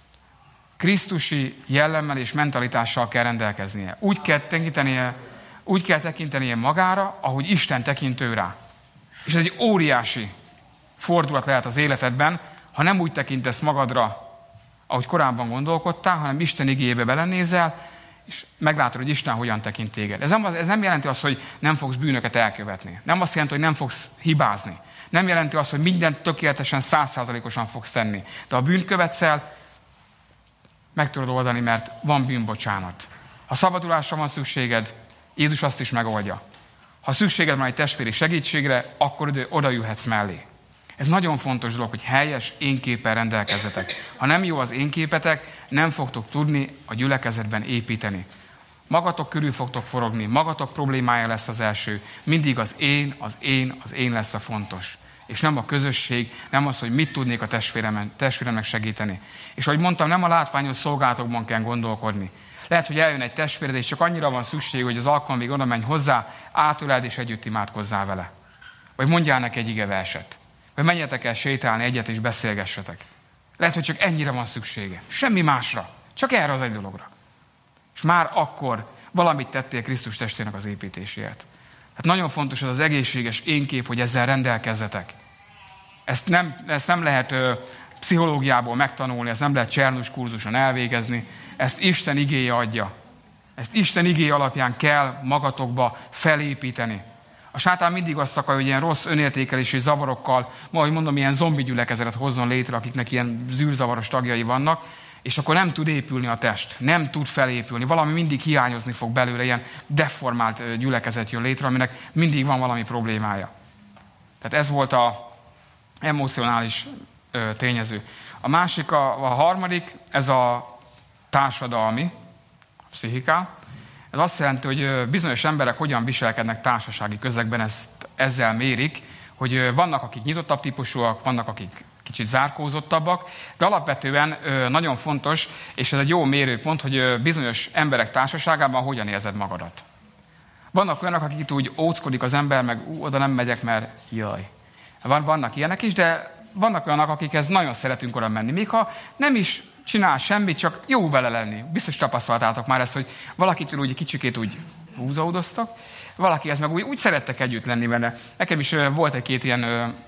krisztusi jellemmel és mentalitással kell rendelkeznie. Úgy kell tekintenie, úgy kell tekintenie magára, ahogy Isten tekintő rá. És ez egy óriási fordulat lehet az életedben, ha nem úgy tekintesz magadra, ahogy korábban gondolkodtál, hanem Isten igéjébe belenézel, és meglátod, hogy Isten hogyan tekint téged. Ez nem, ez nem jelenti azt, hogy nem fogsz bűnöket elkövetni. Nem azt jelenti, hogy nem fogsz hibázni. Nem jelenti azt, hogy mindent tökéletesen, százszázalékosan fogsz tenni. De ha bűnt követsz el, meg tudod oldani, mert van bűnbocsánat. Ha szabadulásra van szükséged, Jézus azt is megoldja. Ha szükséged van egy testvéri segítségre, akkor oda jöhetsz mellé. Ez nagyon fontos dolog, hogy helyes énképpel rendelkezzetek. Ha nem jó az énképetek, nem fogtok tudni a gyülekezetben építeni. Magatok körül fogtok forogni, magatok problémája lesz az első. Mindig az én, az én, az én lesz a fontos. És nem a közösség, nem az, hogy mit tudnék a testvéremnek segíteni. És ahogy mondtam, nem a látványos szolgálatokban kell gondolkodni. Lehet, hogy eljön egy testvéred, és csak annyira van szükség, hogy az alkalomig oda menj hozzá, átöleld és együtt imádkozzál vele. Vagy mondjál neki egy igeverset. Vagy menjetek el sétálni egyet és beszélgessetek. Lehet, hogy csak ennyire van szüksége. Semmi másra. Csak erre az egy dologra. És már akkor valamit tettél Krisztus testének az építéséért. Hát nagyon fontos az az egészséges énkép, hogy ezzel rendelkezzetek. Ezt nem, ezt nem lehet ö, pszichológiából megtanulni, ezt nem lehet Csernus kurzuson elvégezni. Ezt Isten igéje adja. Ezt Isten igéje alapján kell magatokba felépíteni. A sátán mindig azt akarja, hogy ilyen rossz önértékelési zavarokkal, ma, hogy mondom, ilyen zombi gyülekezetet hozzon létre, akiknek ilyen zűrzavaros tagjai vannak, és akkor nem tud épülni a test, nem tud felépülni, valami mindig hiányozni fog belőle, ilyen deformált gyülekezet jön létre, aminek mindig van valami problémája. Tehát ez volt a emocionális ö, tényező. A másik, a, a harmadik, ez a társadalmi, pszichiká. Ez azt jelenti, hogy bizonyos emberek hogyan viselkednek társasági közegben, ezt, ezzel mérik, hogy vannak, akik nyitottabb típusúak, vannak, akik kicsit zárkózottabbak, de alapvetően nagyon fontos, és ez egy jó mérőpont, hogy bizonyos emberek társaságában hogyan érzed magadat. Vannak olyanok, akik itt úgy óckodik az ember, meg ú, oda nem megyek, mert jaj. Van, vannak ilyenek is, de vannak olyanok, akikhez nagyon szeretünk oda menni. Még ha nem is csinál semmit, csak jó vele lenni. Biztos tapasztaltátok már ezt, hogy valakitől úgy kicsikét úgy húzódoztak, valakihez meg úgy, úgy szerettek együtt lenni vele. Nekem is volt egy-két ilyen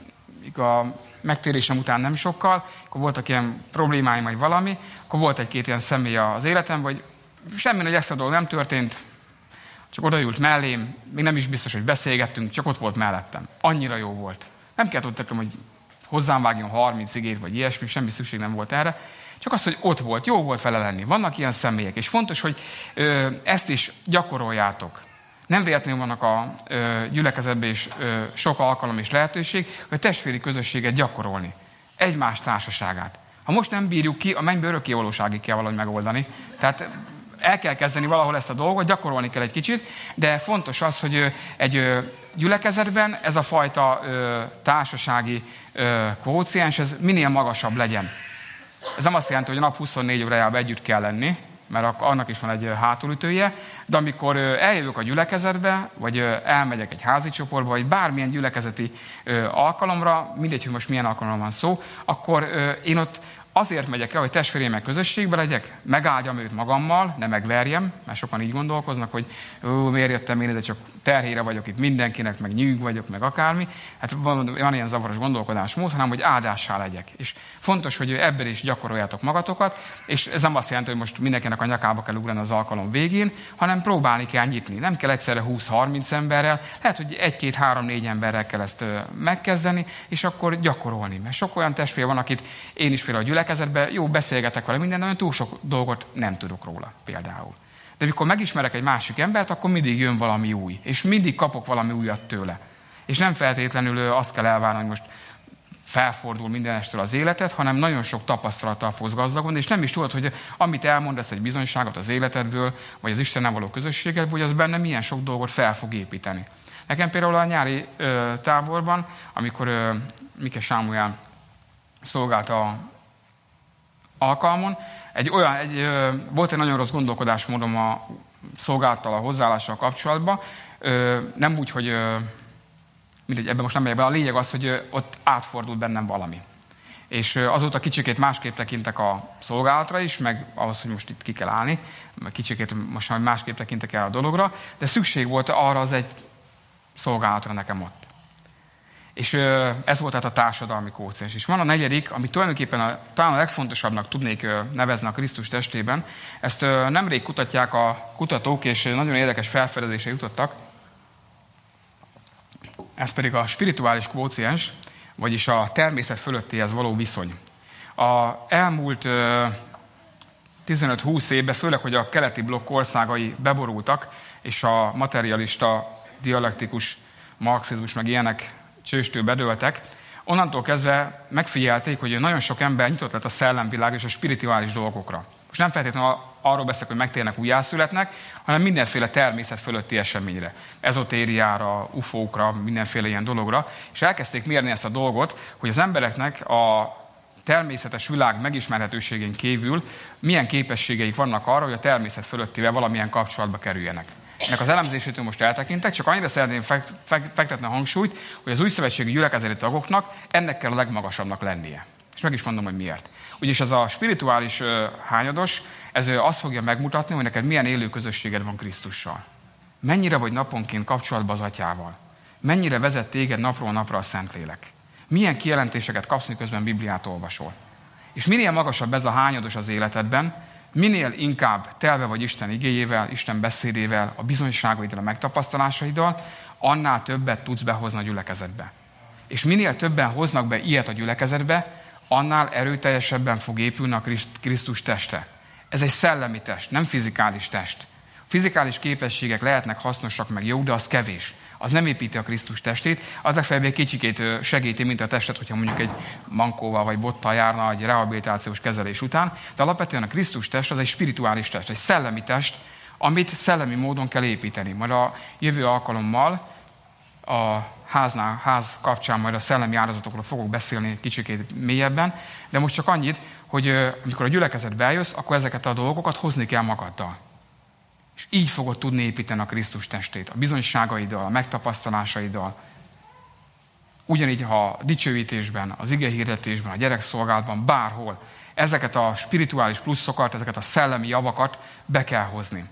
a megtérésem után nem sokkal, akkor voltak ilyen problémáim, vagy valami, akkor volt egy-két ilyen személy az életemben, hogy semmi nagy extra dolog nem történt, csak odaült mellém, még nem is biztos, hogy beszélgettünk, csak ott volt mellettem. Annyira jó volt. Nem kellett ott nekem, hogy hozzám vágjon harminc igét, vagy ilyesmi, semmi szükség nem volt erre. Csak az, hogy ott volt, jó volt vele lenni. Vannak ilyen személyek, és fontos, hogy ö, ezt is gyakoroljátok. Nem véletlenül vannak a ö, gyülekezetben is ö, sok alkalom és lehetőség, hogy testvéri közösséget gyakorolni. Egymás társaságát. Ha most nem bírjuk ki, a mennybe örökké valóságig kell valahogy megoldani. Tehát el kell kezdeni valahol ezt a dolgot, gyakorolni kell egy kicsit, de fontos az, hogy ö, egy ö, gyülekezetben ez a fajta ö, társasági ö, kvóciens, ez minél magasabb legyen. Ez nem azt jelenti, hogy a nap huszonnégy órájában együtt kell lenni, mert annak is van egy hátulütője, de amikor eljövök a gyülekezetbe, vagy elmegyek egy házi csoportba, vagy bármilyen gyülekezeti alkalomra, mindegy, hogy most milyen alkalomra van szó, akkor én ott azért megyek el, hogy testvéreimmel közösségbe legyek, megáldjam őt magammal, ne megverjem, mert sokan így gondolkoznak, hogy ó, miért jöttem én, de csak terhére vagyok itt mindenkinek, meg nyűg vagyok, meg akármi. Hát van, van ilyen zavaros gondolkodásmód, hanem hogy áldássá legyek. És fontos, hogy ebből is gyakoroljátok magatokat, és ez nem azt jelenti, hogy most mindenkinek a nyakába kell ugrani az alkalom végén, hanem próbálni kell nyitni. Nem kell egyszerre húsz-harminc emberrel, lehet, hogy egy-két-három-négy emberrel kell ezt megkezdeni, és akkor gyakorolni. Mert sok olyan testvér van, akit én is például a gyülekezetben jó beszélgetek vele minden, de olyan túl sok dolgot nem tudok róla például. De amikor megismerek egy másik embert, akkor mindig jön valami új. És mindig kapok valami újat tőle. És nem feltétlenül azt kell elvárni, hogy most felfordul mindenestől az életet, hanem nagyon sok tapasztalattal fogsz gazdagodni, és nem is tudod, hogy amit elmondasz egy bizonyságot az életedből, vagy az Istennel való közösségedből, hogy az benne milyen sok dolgot fel fog építeni. Nekem például a nyári ö, táborban, amikor ö, Mike Sámuel szolgált a alkalmon, egy olyan, egy, ö, volt egy nagyon rossz gondolkodásmódom a szolgálattal, a hozzáállással kapcsolatban. Ö, nem úgy, hogy ö, mindegy, ebben most nem megyek be. A lényeg az, hogy ö, ott átfordult bennem valami. És ö, azóta kicsikét másképp tekintek a szolgálatra is, meg ahhoz, hogy most itt ki kell állni, meg kicsikét most már másképp tekintek el a dologra, de szükség volt arra az egy szolgálatra nekem ott. És ez volt tehát a társadalmi kóciens. És van a negyedik, ami tulajdonképpen a, talán a legfontosabbnak tudnék nevezni a Krisztus testében. Ezt nemrég kutatják a kutatók, és nagyon érdekes felfedezésre jutottak. Ez pedig a spirituális kvóciens, vagyis a természet fölöttihez való viszony. A elmúlt tizenöt-húsz évben, főleg, hogy a keleti blokk országai beborultak, és a materialista, dialektikus marxizmus, meg ilyenek csőstől bedőltek, onnantól kezdve megfigyelték, hogy nagyon sok ember nyitott lett a szellemvilág és a spirituális dolgokra. Most nem feltétlenül arról beszélek, hogy megtérnek, újjászületnek, hanem mindenféle természet fölötti eseményre, ezotériára, ufókra, mindenféle ilyen dologra, és elkezdték mérni ezt a dolgot, hogy az embereknek a természetes világ megismerhetőségén kívül milyen képességeik vannak arra, hogy a természet fölöttivel valamilyen kapcsolatba kerüljenek. Ennek az elemzésétől most eltekintek, csak annyira szeretném fektetni a hangsúlyt, hogy az újszövetségi gyülekezeti tagoknak ennek kell a legmagasabbnak lennie. És meg is mondom, hogy miért. Ugyis ez a spirituális uh, hányados, ez uh, azt fogja megmutatni, hogy neked milyen élő közösséged van Krisztussal. Mennyire vagy naponként kapcsolatban az Atyával. Mennyire vezet téged napról napra a Szentlélek. Milyen kijelentéseket kapsz, miközben Bibliát olvasol. És minél magasabb ez a hányados az életedben, minél inkább telve vagy Isten igéjével, Isten beszédével, a bizonyságaiddal, a megtapasztalásaiddal, annál többet tudsz behozni a gyülekezetbe. És minél többen hoznak be ilyet a gyülekezetbe, annál erőteljesebben fog épülni a Krisztus teste. Ez egy szellemi test, nem fizikális test. Fizikális képességek lehetnek hasznosak, meg jó, de az kevés. Az nem építi a Krisztus testét, az legfeljebb egy kicsikét segíti, mint a testet, hogyha mondjuk egy mankóval vagy bottal járna egy rehabilitációs kezelés után, de alapvetően a Krisztus test az egy spirituális test, egy szellemi test, amit szellemi módon kell építeni. Majd a jövő alkalommal a háznál, ház kapcsán majd a szellemi áldozatokról fogok beszélni kicsikét mélyebben, de most csak annyit, hogy amikor a gyülekezetbe eljössz, akkor ezeket a dolgokat hozni kell magaddal. És így fogod tudni építeni a Krisztus testét, a bizonyságaiddal, a megtapasztalásaiddal. Ugyanígy, ha a dicsőítésben, az igehirdetésben, a gyerekszolgálatban, bárhol ezeket a spirituális pluszokat, ezeket a szellemi javakat be kell hozni.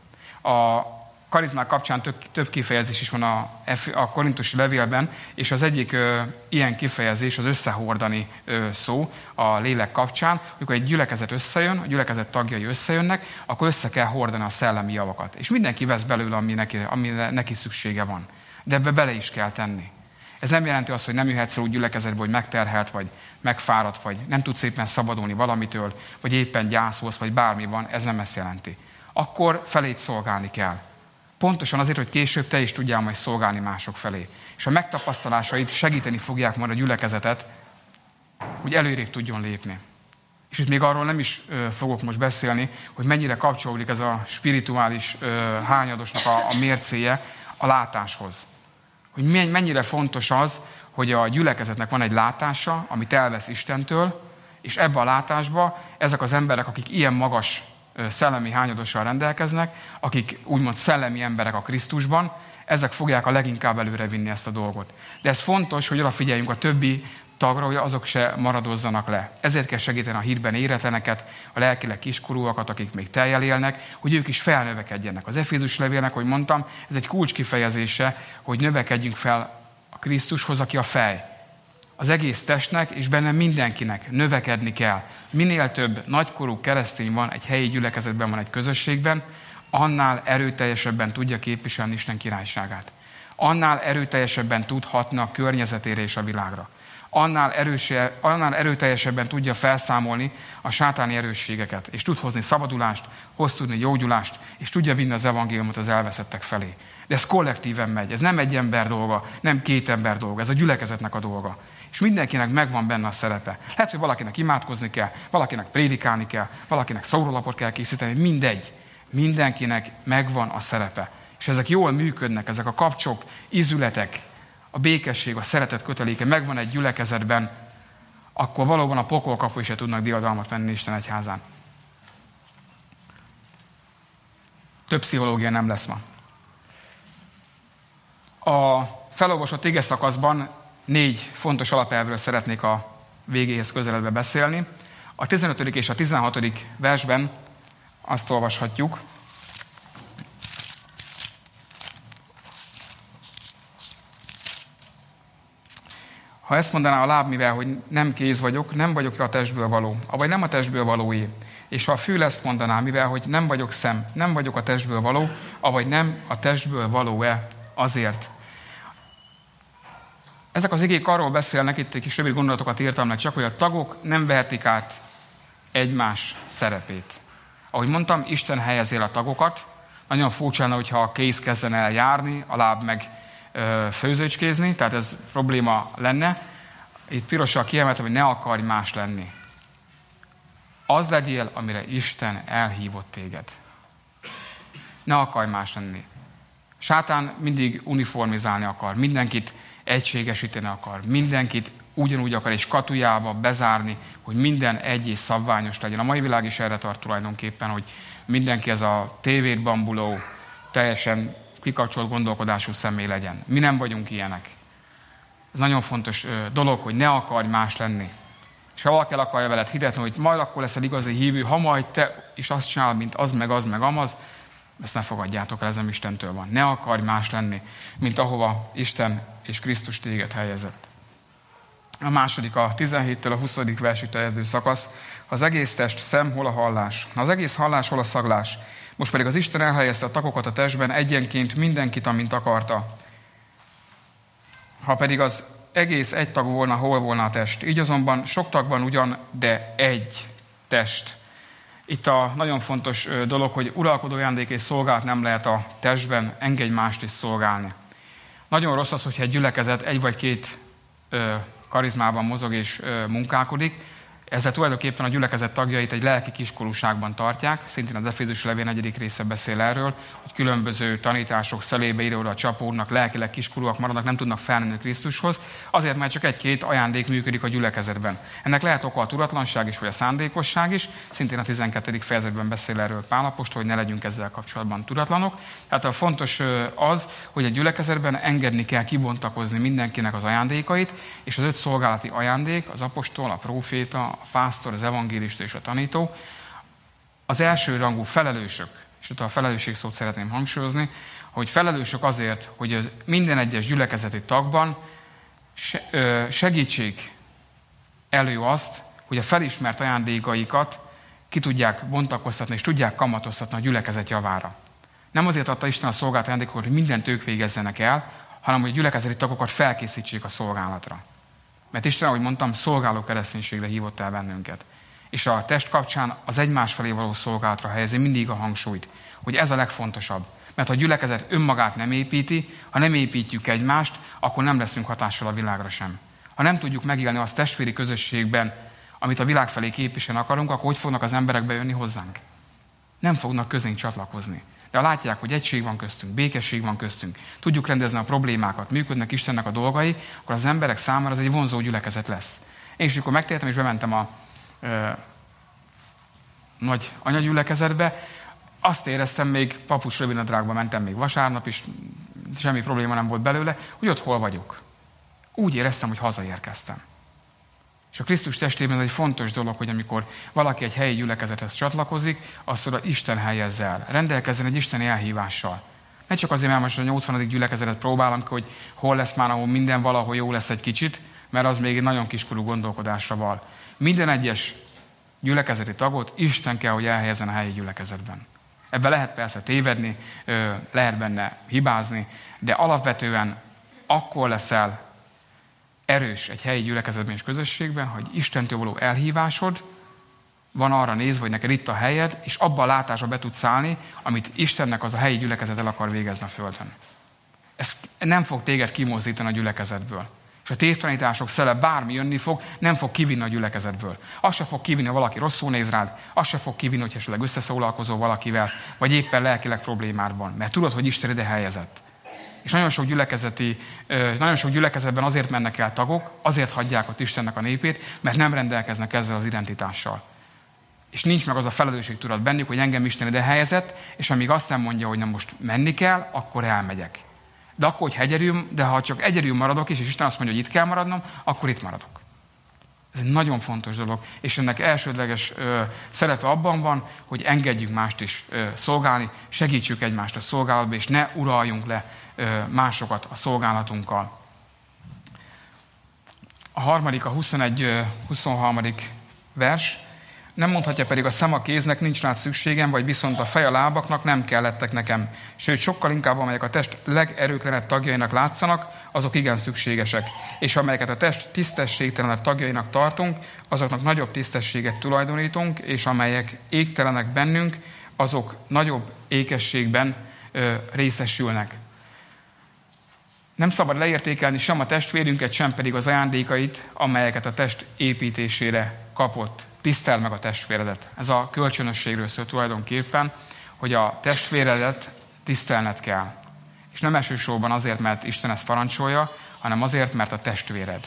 A karizmák kapcsán több, több kifejezés is van a, a korintusi levélben, és az egyik ö, ilyen kifejezés az összehordani ö, szó a lélek kapcsán, amikor egy gyülekezet összejön, a gyülekezet tagjai összejönnek, akkor össze kell hordani a szellemi javakat. És mindenki vesz belőle, ami neki, amire neki szüksége van. De ebbe bele is kell tenni. Ez nem jelenti azt, hogy nem jöhetsz úgy gyülekezetbe, hogy megterhelt, vagy megfáradt, vagy nem tudsz éppen szabadulni valamitől, vagy éppen gyászolsz, vagy bármi van, ez nem ezt jelenti. Akkor felét szolgálni kell. Pontosan azért, hogy később te is tudjál majd szolgálni mások felé. És a megtapasztalásaid segíteni fogják majd a gyülekezetet, hogy előrébb tudjon lépni. És itt még arról nem is ö, fogok most beszélni, hogy mennyire kapcsolódik ez a spirituális ö, hányadosnak a, a mércéje a látáshoz. Hogy mennyire fontos az, hogy a gyülekezetnek van egy látása, amit elvesz Istentől, és ebbe a látásba ezek az emberek, akik ilyen magas szellemi hányadossal rendelkeznek, akik úgymond szellemi emberek a Krisztusban, ezek fogják a leginkább előre vinni ezt a dolgot. De ez fontos, hogy odafigyeljünk a többi tagra, hogy azok se maradozzanak le. Ezért kell segíteni a hitben éretleneket, a lelkileg kiskorúakat, akik még teljel élnek, hogy ők is felnövekedjenek. Az Efézus levélnek, hogy mondtam, ez egy kulcs kifejezése, hogy növekedjünk fel a Krisztushoz, aki a fej. Az egész testnek és benne mindenkinek növekedni kell. Minél több nagykorú keresztény van egy helyi gyülekezetben, van egy közösségben, annál erőteljesebben tudja képviselni Isten királyságát. Annál erőteljesebben tud hatni a környezetére és a világra. Annál, erőse, annál erőteljesebben tudja felszámolni a sátáni erősségeket, és tud hozni szabadulást, hoz tudni gyógyulást, és tudja vinni az evangéliumot az elveszettek felé. De ez kollektíven megy, ez nem egy ember dolga, nem két ember dolga, ez a gyülekezetnek a dolga. És mindenkinek megvan benne a szerepe. Lehet, hogy valakinek imádkozni kell, valakinek prédikálni kell, valakinek szórólapot kell készíteni, mindegy. Mindenkinek megvan a szerepe. És ezek jól működnek, ezek a kapcsok, ízületek, a békesség, a szeretet köteléke megvan egy gyülekezetben, akkor valóban a pokol kapui se tudnak diadalmat venni Isten egyházán. Több pszichológia nem lesz ma. A felolvasott ige szakaszban négy fontos alapelvről szeretnék a végéhez közeledve beszélni. A tizenötödik és a tizenhatodik versben azt olvashatjuk, Ha ezt mondaná a láb, mivel, hogy nem kéz vagyok, nem vagyok a testből való, avagy nem a testből valóé. És ha a fül ezt mondaná, mivel, hogy nem vagyok szem, nem vagyok a testből való, avagy nem a testből való-e azért. Ezek az igék arról beszélnek, itt egy kis rövid gondolatokat írtam meg, csak hogy a tagok nem vehetik át egymás szerepét. Ahogy mondtam, Isten helyezi el a tagokat. Nagyon furcsa lenne, hogyha a kéz kezdene el járni, a láb meg ö, főzőcskézni, tehát ez probléma lenne. Itt pirossal kiemeltem, hogy ne akarj más lenni. Az legyél, amire Isten elhívott téged. Ne akarj más lenni. Sátán mindig uniformizálni akar, mindenkit egységesíteni akar, mindenkit ugyanúgy akar egy skatujába bezárni, hogy minden egy és szabványos legyen. A mai világ is erre tart tulajdonképpen, hogy mindenki ez a tévét bambuló, teljesen kikapcsolt gondolkodású személy legyen. Mi nem vagyunk ilyenek. Ez nagyon fontos dolog, hogy ne akarj más lenni. És ha valaki el akarja veled hitetni, hogy majd akkor leszel igazi hívő, ha majd te is azt csinál, mint az, meg az, meg amaz, ezt ne fogadjátok el, ez nem Istentől van. Ne akarj más lenni, mint ahova Isten és Krisztus téged helyezett. A második, a tizenhéttől a huszadik versig terjedő szakasz. Az egész test szem, hol a hallás. Az egész hallás, hol a szaglás. Most pedig az Isten elhelyezte a tagokat a testben egyenként mindenkit, amint akarta. Ha pedig az egész egy tag volna, hol volna a test. Így azonban sok tagban ugyan, de egy test. Itt a nagyon fontos dolog, hogy uralkodó ajándék és szolgálat nem lehet a testben, engedj mást is szolgálni. Nagyon rossz az, hogyha egy gyülekezet egy vagy két ö, karizmában mozog és ö, munkálkodik. Ezzel tulajdonképpen a gyülekezet tagjait egy lelki kiskorúságban tartják. Szintén az Efézusi levél negyedik része beszél erről, hogy különböző tanítások szelébe ide-oda csapódnak, lelkileg kiskorúak maradnak, nem tudnak felnőni Krisztushoz, azért, mert csak egy-két ajándék működik a gyülekezetben. Ennek lehet oka a tudatlanság is, vagy a szándékosság is. Szintén a tizenkettedik fejezetben beszél erről Pál apostol, hogy ne legyünk ezzel kapcsolatban tudatlanok. Tehát a fontos az, hogy a gyülekezetben engedni kell kibontakozni mindenkinek az ajándékait, és az öt szolgálati ajándék, az apostol, a próféta, a pásztor, az evangélista és a tanító, az első rangú felelősök, és itt a felelősség szót szeretném hangsúlyozni, hogy felelősök azért, hogy minden egyes gyülekezeti tagban segítsék elő azt, hogy a felismert ajándékaikat ki tudják bontakoztatni, és tudják kamatoztatni a gyülekezet javára. Nem azért adta Isten a szolgált ajándékokat, hogy mindent ők végezzenek el, hanem hogy a gyülekezeti tagokat felkészítsék a szolgálatra. Mert Isten, ahogy mondtam, szolgáló kereszténységre hívott el bennünket. És a test kapcsán az egymás felé való szolgálatra helyezi mindig a hangsúlyt, hogy ez a legfontosabb. Mert ha a gyülekezet önmagát nem építi, ha nem építjük egymást, akkor nem leszünk hatással a világra sem. Ha nem tudjuk megélni azt testvéri közösségben, amit a világ felé képviselni akarunk, akkor hogy fognak az emberek bejönni hozzánk? Nem fognak közénk csatlakozni. De ha látják, hogy egység van köztünk, békesség van köztünk, tudjuk rendezni a problémákat, működnek Istennek a dolgai, akkor az emberek számára ez egy vonzó gyülekezet lesz. Én is, amikor megtértem és bementem a ö, nagy anyagyülekezetbe, azt éreztem, még papus rövidnadrágban mentem még vasárnap is, semmi probléma nem volt belőle, hogy ott hol vagyok. Úgy éreztem, hogy hazaérkeztem. És a Krisztus testében ez egy fontos dolog, hogy amikor valaki egy helyi gyülekezethez csatlakozik, azt oda Isten helyezze el. Rendelkezzen egy isteni elhívással. Ne csak azért, mert most a nyolcvanadik gyülekezetet próbálom ki, hogy hol lesz már, ahol minden valahol jó lesz egy kicsit, mert az még egy nagyon kiskorú gondolkodásra val. Minden egyes gyülekezeti tagot Isten kell, hogy elhelyezzen a helyi gyülekezetben. Ebben lehet persze tévedni, lehet benne hibázni, de alapvetően akkor leszel erős egy helyi gyülekezetben és közösségben, hogy Istentől való elhívásod van arra nézve, hogy neked itt a helyed, és abban a látásba be tudsz állni, amit Istennek az a helyi gyülekezet el akar végezni a földön. Ez nem fog téged kimozdítani a gyülekezetből. És a tévtanítások szele bármi jönni fog, nem fog kivinni a gyülekezetből. Az se fog kivinni, ha valaki rosszul néz rád, az se fog kivinni, hogy esetleg összeszólalkozol valakivel, vagy éppen lelkileg problémádban. Mert tudod, hogy Isten ide helyezett. És nagyon sok, gyülekezeti, nagyon sok gyülekezetben azért mennek el tagok, azért hagyják ott Istennek a népét, mert nem rendelkeznek ezzel az identitással. És nincs meg az a felelősségtudat bennük, hogy engem Isten ide helyezett, és amíg azt nem mondja, hogy nem most menni kell, akkor elmegyek. De akkor, hogy hegyerül, de ha csak egyerül maradok is, és Isten azt mondja, hogy itt kell maradnom, akkor itt maradok. Ez egy nagyon fontos dolog, és ennek elsődleges ö, szerepe abban van, hogy engedjük mást is ö, szolgálni, segítsük egymást a szolgálatba, és ne uraljunk le ö, másokat a szolgálatunkkal. A harmadik, a huszonegy huszonhárom. vers. Nem mondhatja pedig a szem a kéznek, nincs rád szükségem, vagy viszont a fej a lábaknak, nem kellettek nekem. Sőt, sokkal inkább, amelyek a test legerőtlenebb tagjainak látszanak, azok igen szükségesek. És amelyeket a test tisztességtelenebb tagjainak tartunk, azoknak nagyobb tisztességet tulajdonítunk, és amelyek égtelenek bennünk, azok nagyobb ékességben ö, részesülnek. Nem szabad leértékelni sem a testvérünket, sem pedig az ajándékait, amelyeket a test építésére kapott. Tiszteld meg a testvéredet. Ez a kölcsönösségről szól tulajdonképpen, hogy a testvéredet tisztelned kell. És nem elsősorban azért, mert Isten ezt parancsolja, hanem azért, mert a testvéred.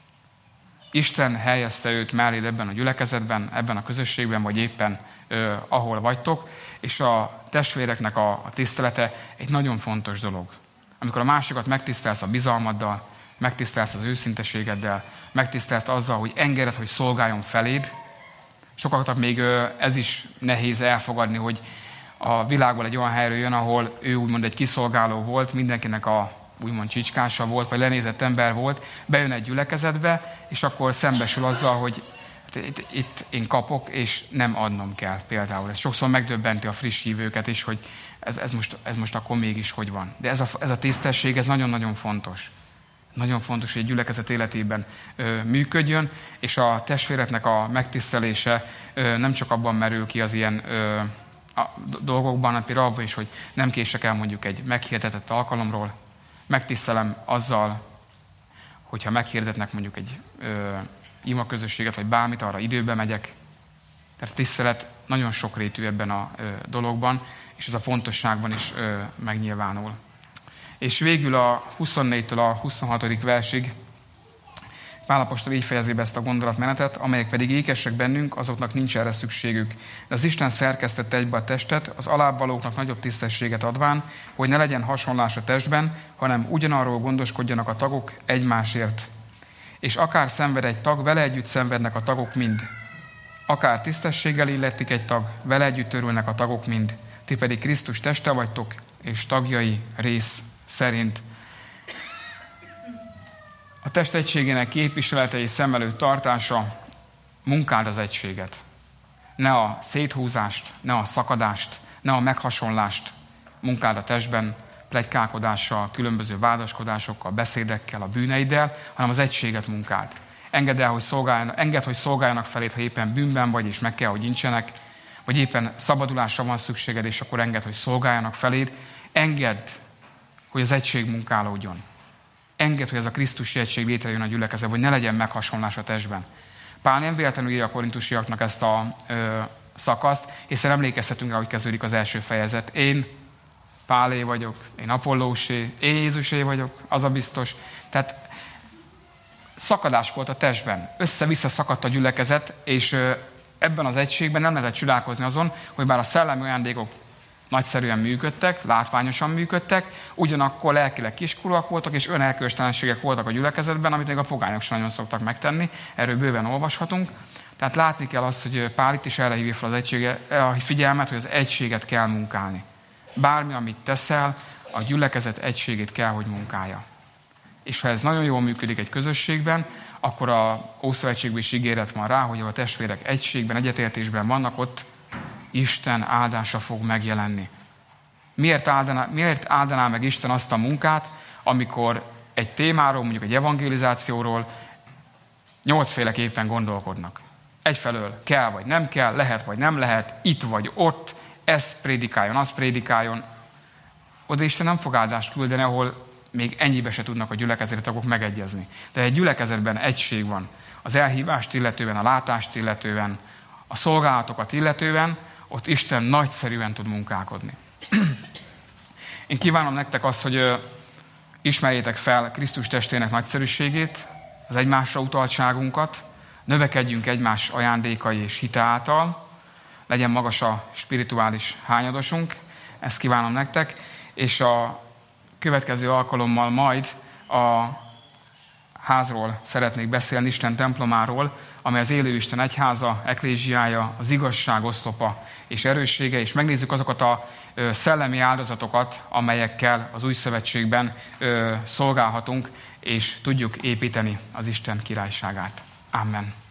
Isten helyezte őt melléd ebben a gyülekezetben, ebben a közösségben, vagy éppen ö, ahol vagytok, és a testvéreknek a, a tisztelete egy nagyon fontos dolog. Amikor a másikat megtisztelsz a bizalmaddal, megtisztelsz az őszinteségeddel, megtisztelsz azzal, hogy engeded, hogy szolgáljon feléd. Sokaknak még ez is nehéz elfogadni, hogy a világból egy olyan helyről jön, ahol ő úgymond egy kiszolgáló volt, mindenkinek a úgymond csicskása volt, vagy lenézett ember volt, bejön egy gyülekezetbe, és akkor szembesül azzal, hogy itt, itt én kapok, és nem adnom kell például. Ez sokszor megdöbbenti a friss hívőket is, hogy ez, ez, most, ez most akkor mégis hogy van. De ez a, ez a tisztesség, ez nagyon-nagyon fontos. Nagyon fontos, hogy egy gyülekezet életében ö, működjön, és a testvéreknek a megtisztelése ö, nem csak abban merül ki az ilyen ö, a dolgokban, hanem például abban is, hogy nem kések el mondjuk egy meghirdetett alkalomról, megtisztelem azzal, hogyha meghirdetnek mondjuk egy ö, ima közösséget, vagy bármit, arra időbe megyek. Tehát a tisztelet nagyon sokrétű ebben a ö, dologban, és ez a fontosságban is ö, megnyilvánul. És végül a huszonnégytől a huszonhatodik versig Pál apostol így fejezi be ezt a gondolatmenetet, amelyek pedig ékesek bennünk, azoknak nincs erre szükségük. De az Isten szerkesztette egybe a testet, az alábbvalóknak nagyobb tisztességet adván, hogy ne legyen hasonlás a testben, hanem ugyanarról gondoskodjanak a tagok egymásért. És akár szenved egy tag, vele együtt szenvednek a tagok mind. Akár tisztességgel illetik egy tag, vele együtt örülnek a tagok mind. Ti pedig Krisztus teste vagytok, és tagjai rész szerint. A test egységének képviselete és szem előtt tartása, munkáld az egységet. Ne a széthúzást, ne a szakadást, ne a meghasonlást munkáld a testben, pletykálkodással, különböző vádaskodásokkal, beszédekkel, a bűneiddel, hanem az egységet munkáld. Engedd el, hogy szolgáljanak, engedd, hogy szolgáljanak felét, ha éppen bűnben vagy, és meg kell, hogy nincsenek, vagy éppen szabadulásra van szükséged, és akkor engedd, hogy szolgáljanak feléd. Engedd, hogy az egység munkálódjon. Engedd, hogy ez a Krisztusi egység létrejön a gyülekezetben, hogy ne legyen meghasonlás a testben. Pál nem véletlenül írja a korintusiaknak ezt a ö, szakaszt, hiszen emlékezhetünk rá, hogy kezdődik az első fejezet. Én Pálé vagyok, én Apollósé, én Jézusé vagyok, az a biztos. Tehát szakadás volt a testben. Össze-vissza szakadt a gyülekezet, és ö, ebben az egységben nem lehetett csodálkozni azon, hogy bár a szellemi ajándékok nagyszerűen működtek, látványosan működtek, ugyanakkor lelkileg kiskorúak voltak, és önelkölcstelenségek voltak a gyülekezetben, amit még a pogányok sem nagyon szoktak megtenni. Erről bőven olvashatunk. Tehát látni kell azt, hogy Pál itt is erre hívja fel az egysége, a figyelmet, hogy az egységet kell munkálni. Bármi, amit teszel, a gyülekezet egységét kell, hogy munkálja. És ha ez nagyon jól működik egy közösségben, akkor a Ószövetségben is ígéret van rá, hogy a testvérek egységben, egyetértésben vannak, ott Isten áldása fog megjelenni. Miért áldaná, miért áldaná meg Isten azt a munkát, amikor egy témáról, mondjuk egy evangelizációról nyolcféleképpen gondolkodnak? Egyfelől kell vagy nem kell, lehet vagy nem lehet, itt vagy ott, ezt prédikáljon, azt prédikáljon. Oda Isten nem fog áldást küldeni, ahol még ennyibe se tudnak a gyülekezeti tagok megegyezni. De egy gyülekezetben egység van. Az elhívást illetően, a látást illetően, a szolgálatokat illetően, ott Isten nagyszerűen tud munkálkodni. Én kívánom nektek azt, hogy ismerjétek fel Krisztus testének nagyszerűségét, az egymásra utaltságunkat, növekedjünk egymás ajándékai és hite által, legyen magas a spirituális hányadosunk, ezt kívánom nektek, és a következő alkalommal majd a házról szeretnék beszélni, Isten templomáról, amely az élő Isten egyháza, eklézsiája, az igazság oszlopa és erőssége, és megnézzük azokat a szellemi áldozatokat, amelyekkel az új szövetségben szolgálhatunk, és tudjuk építeni az Isten királyságát. Amen.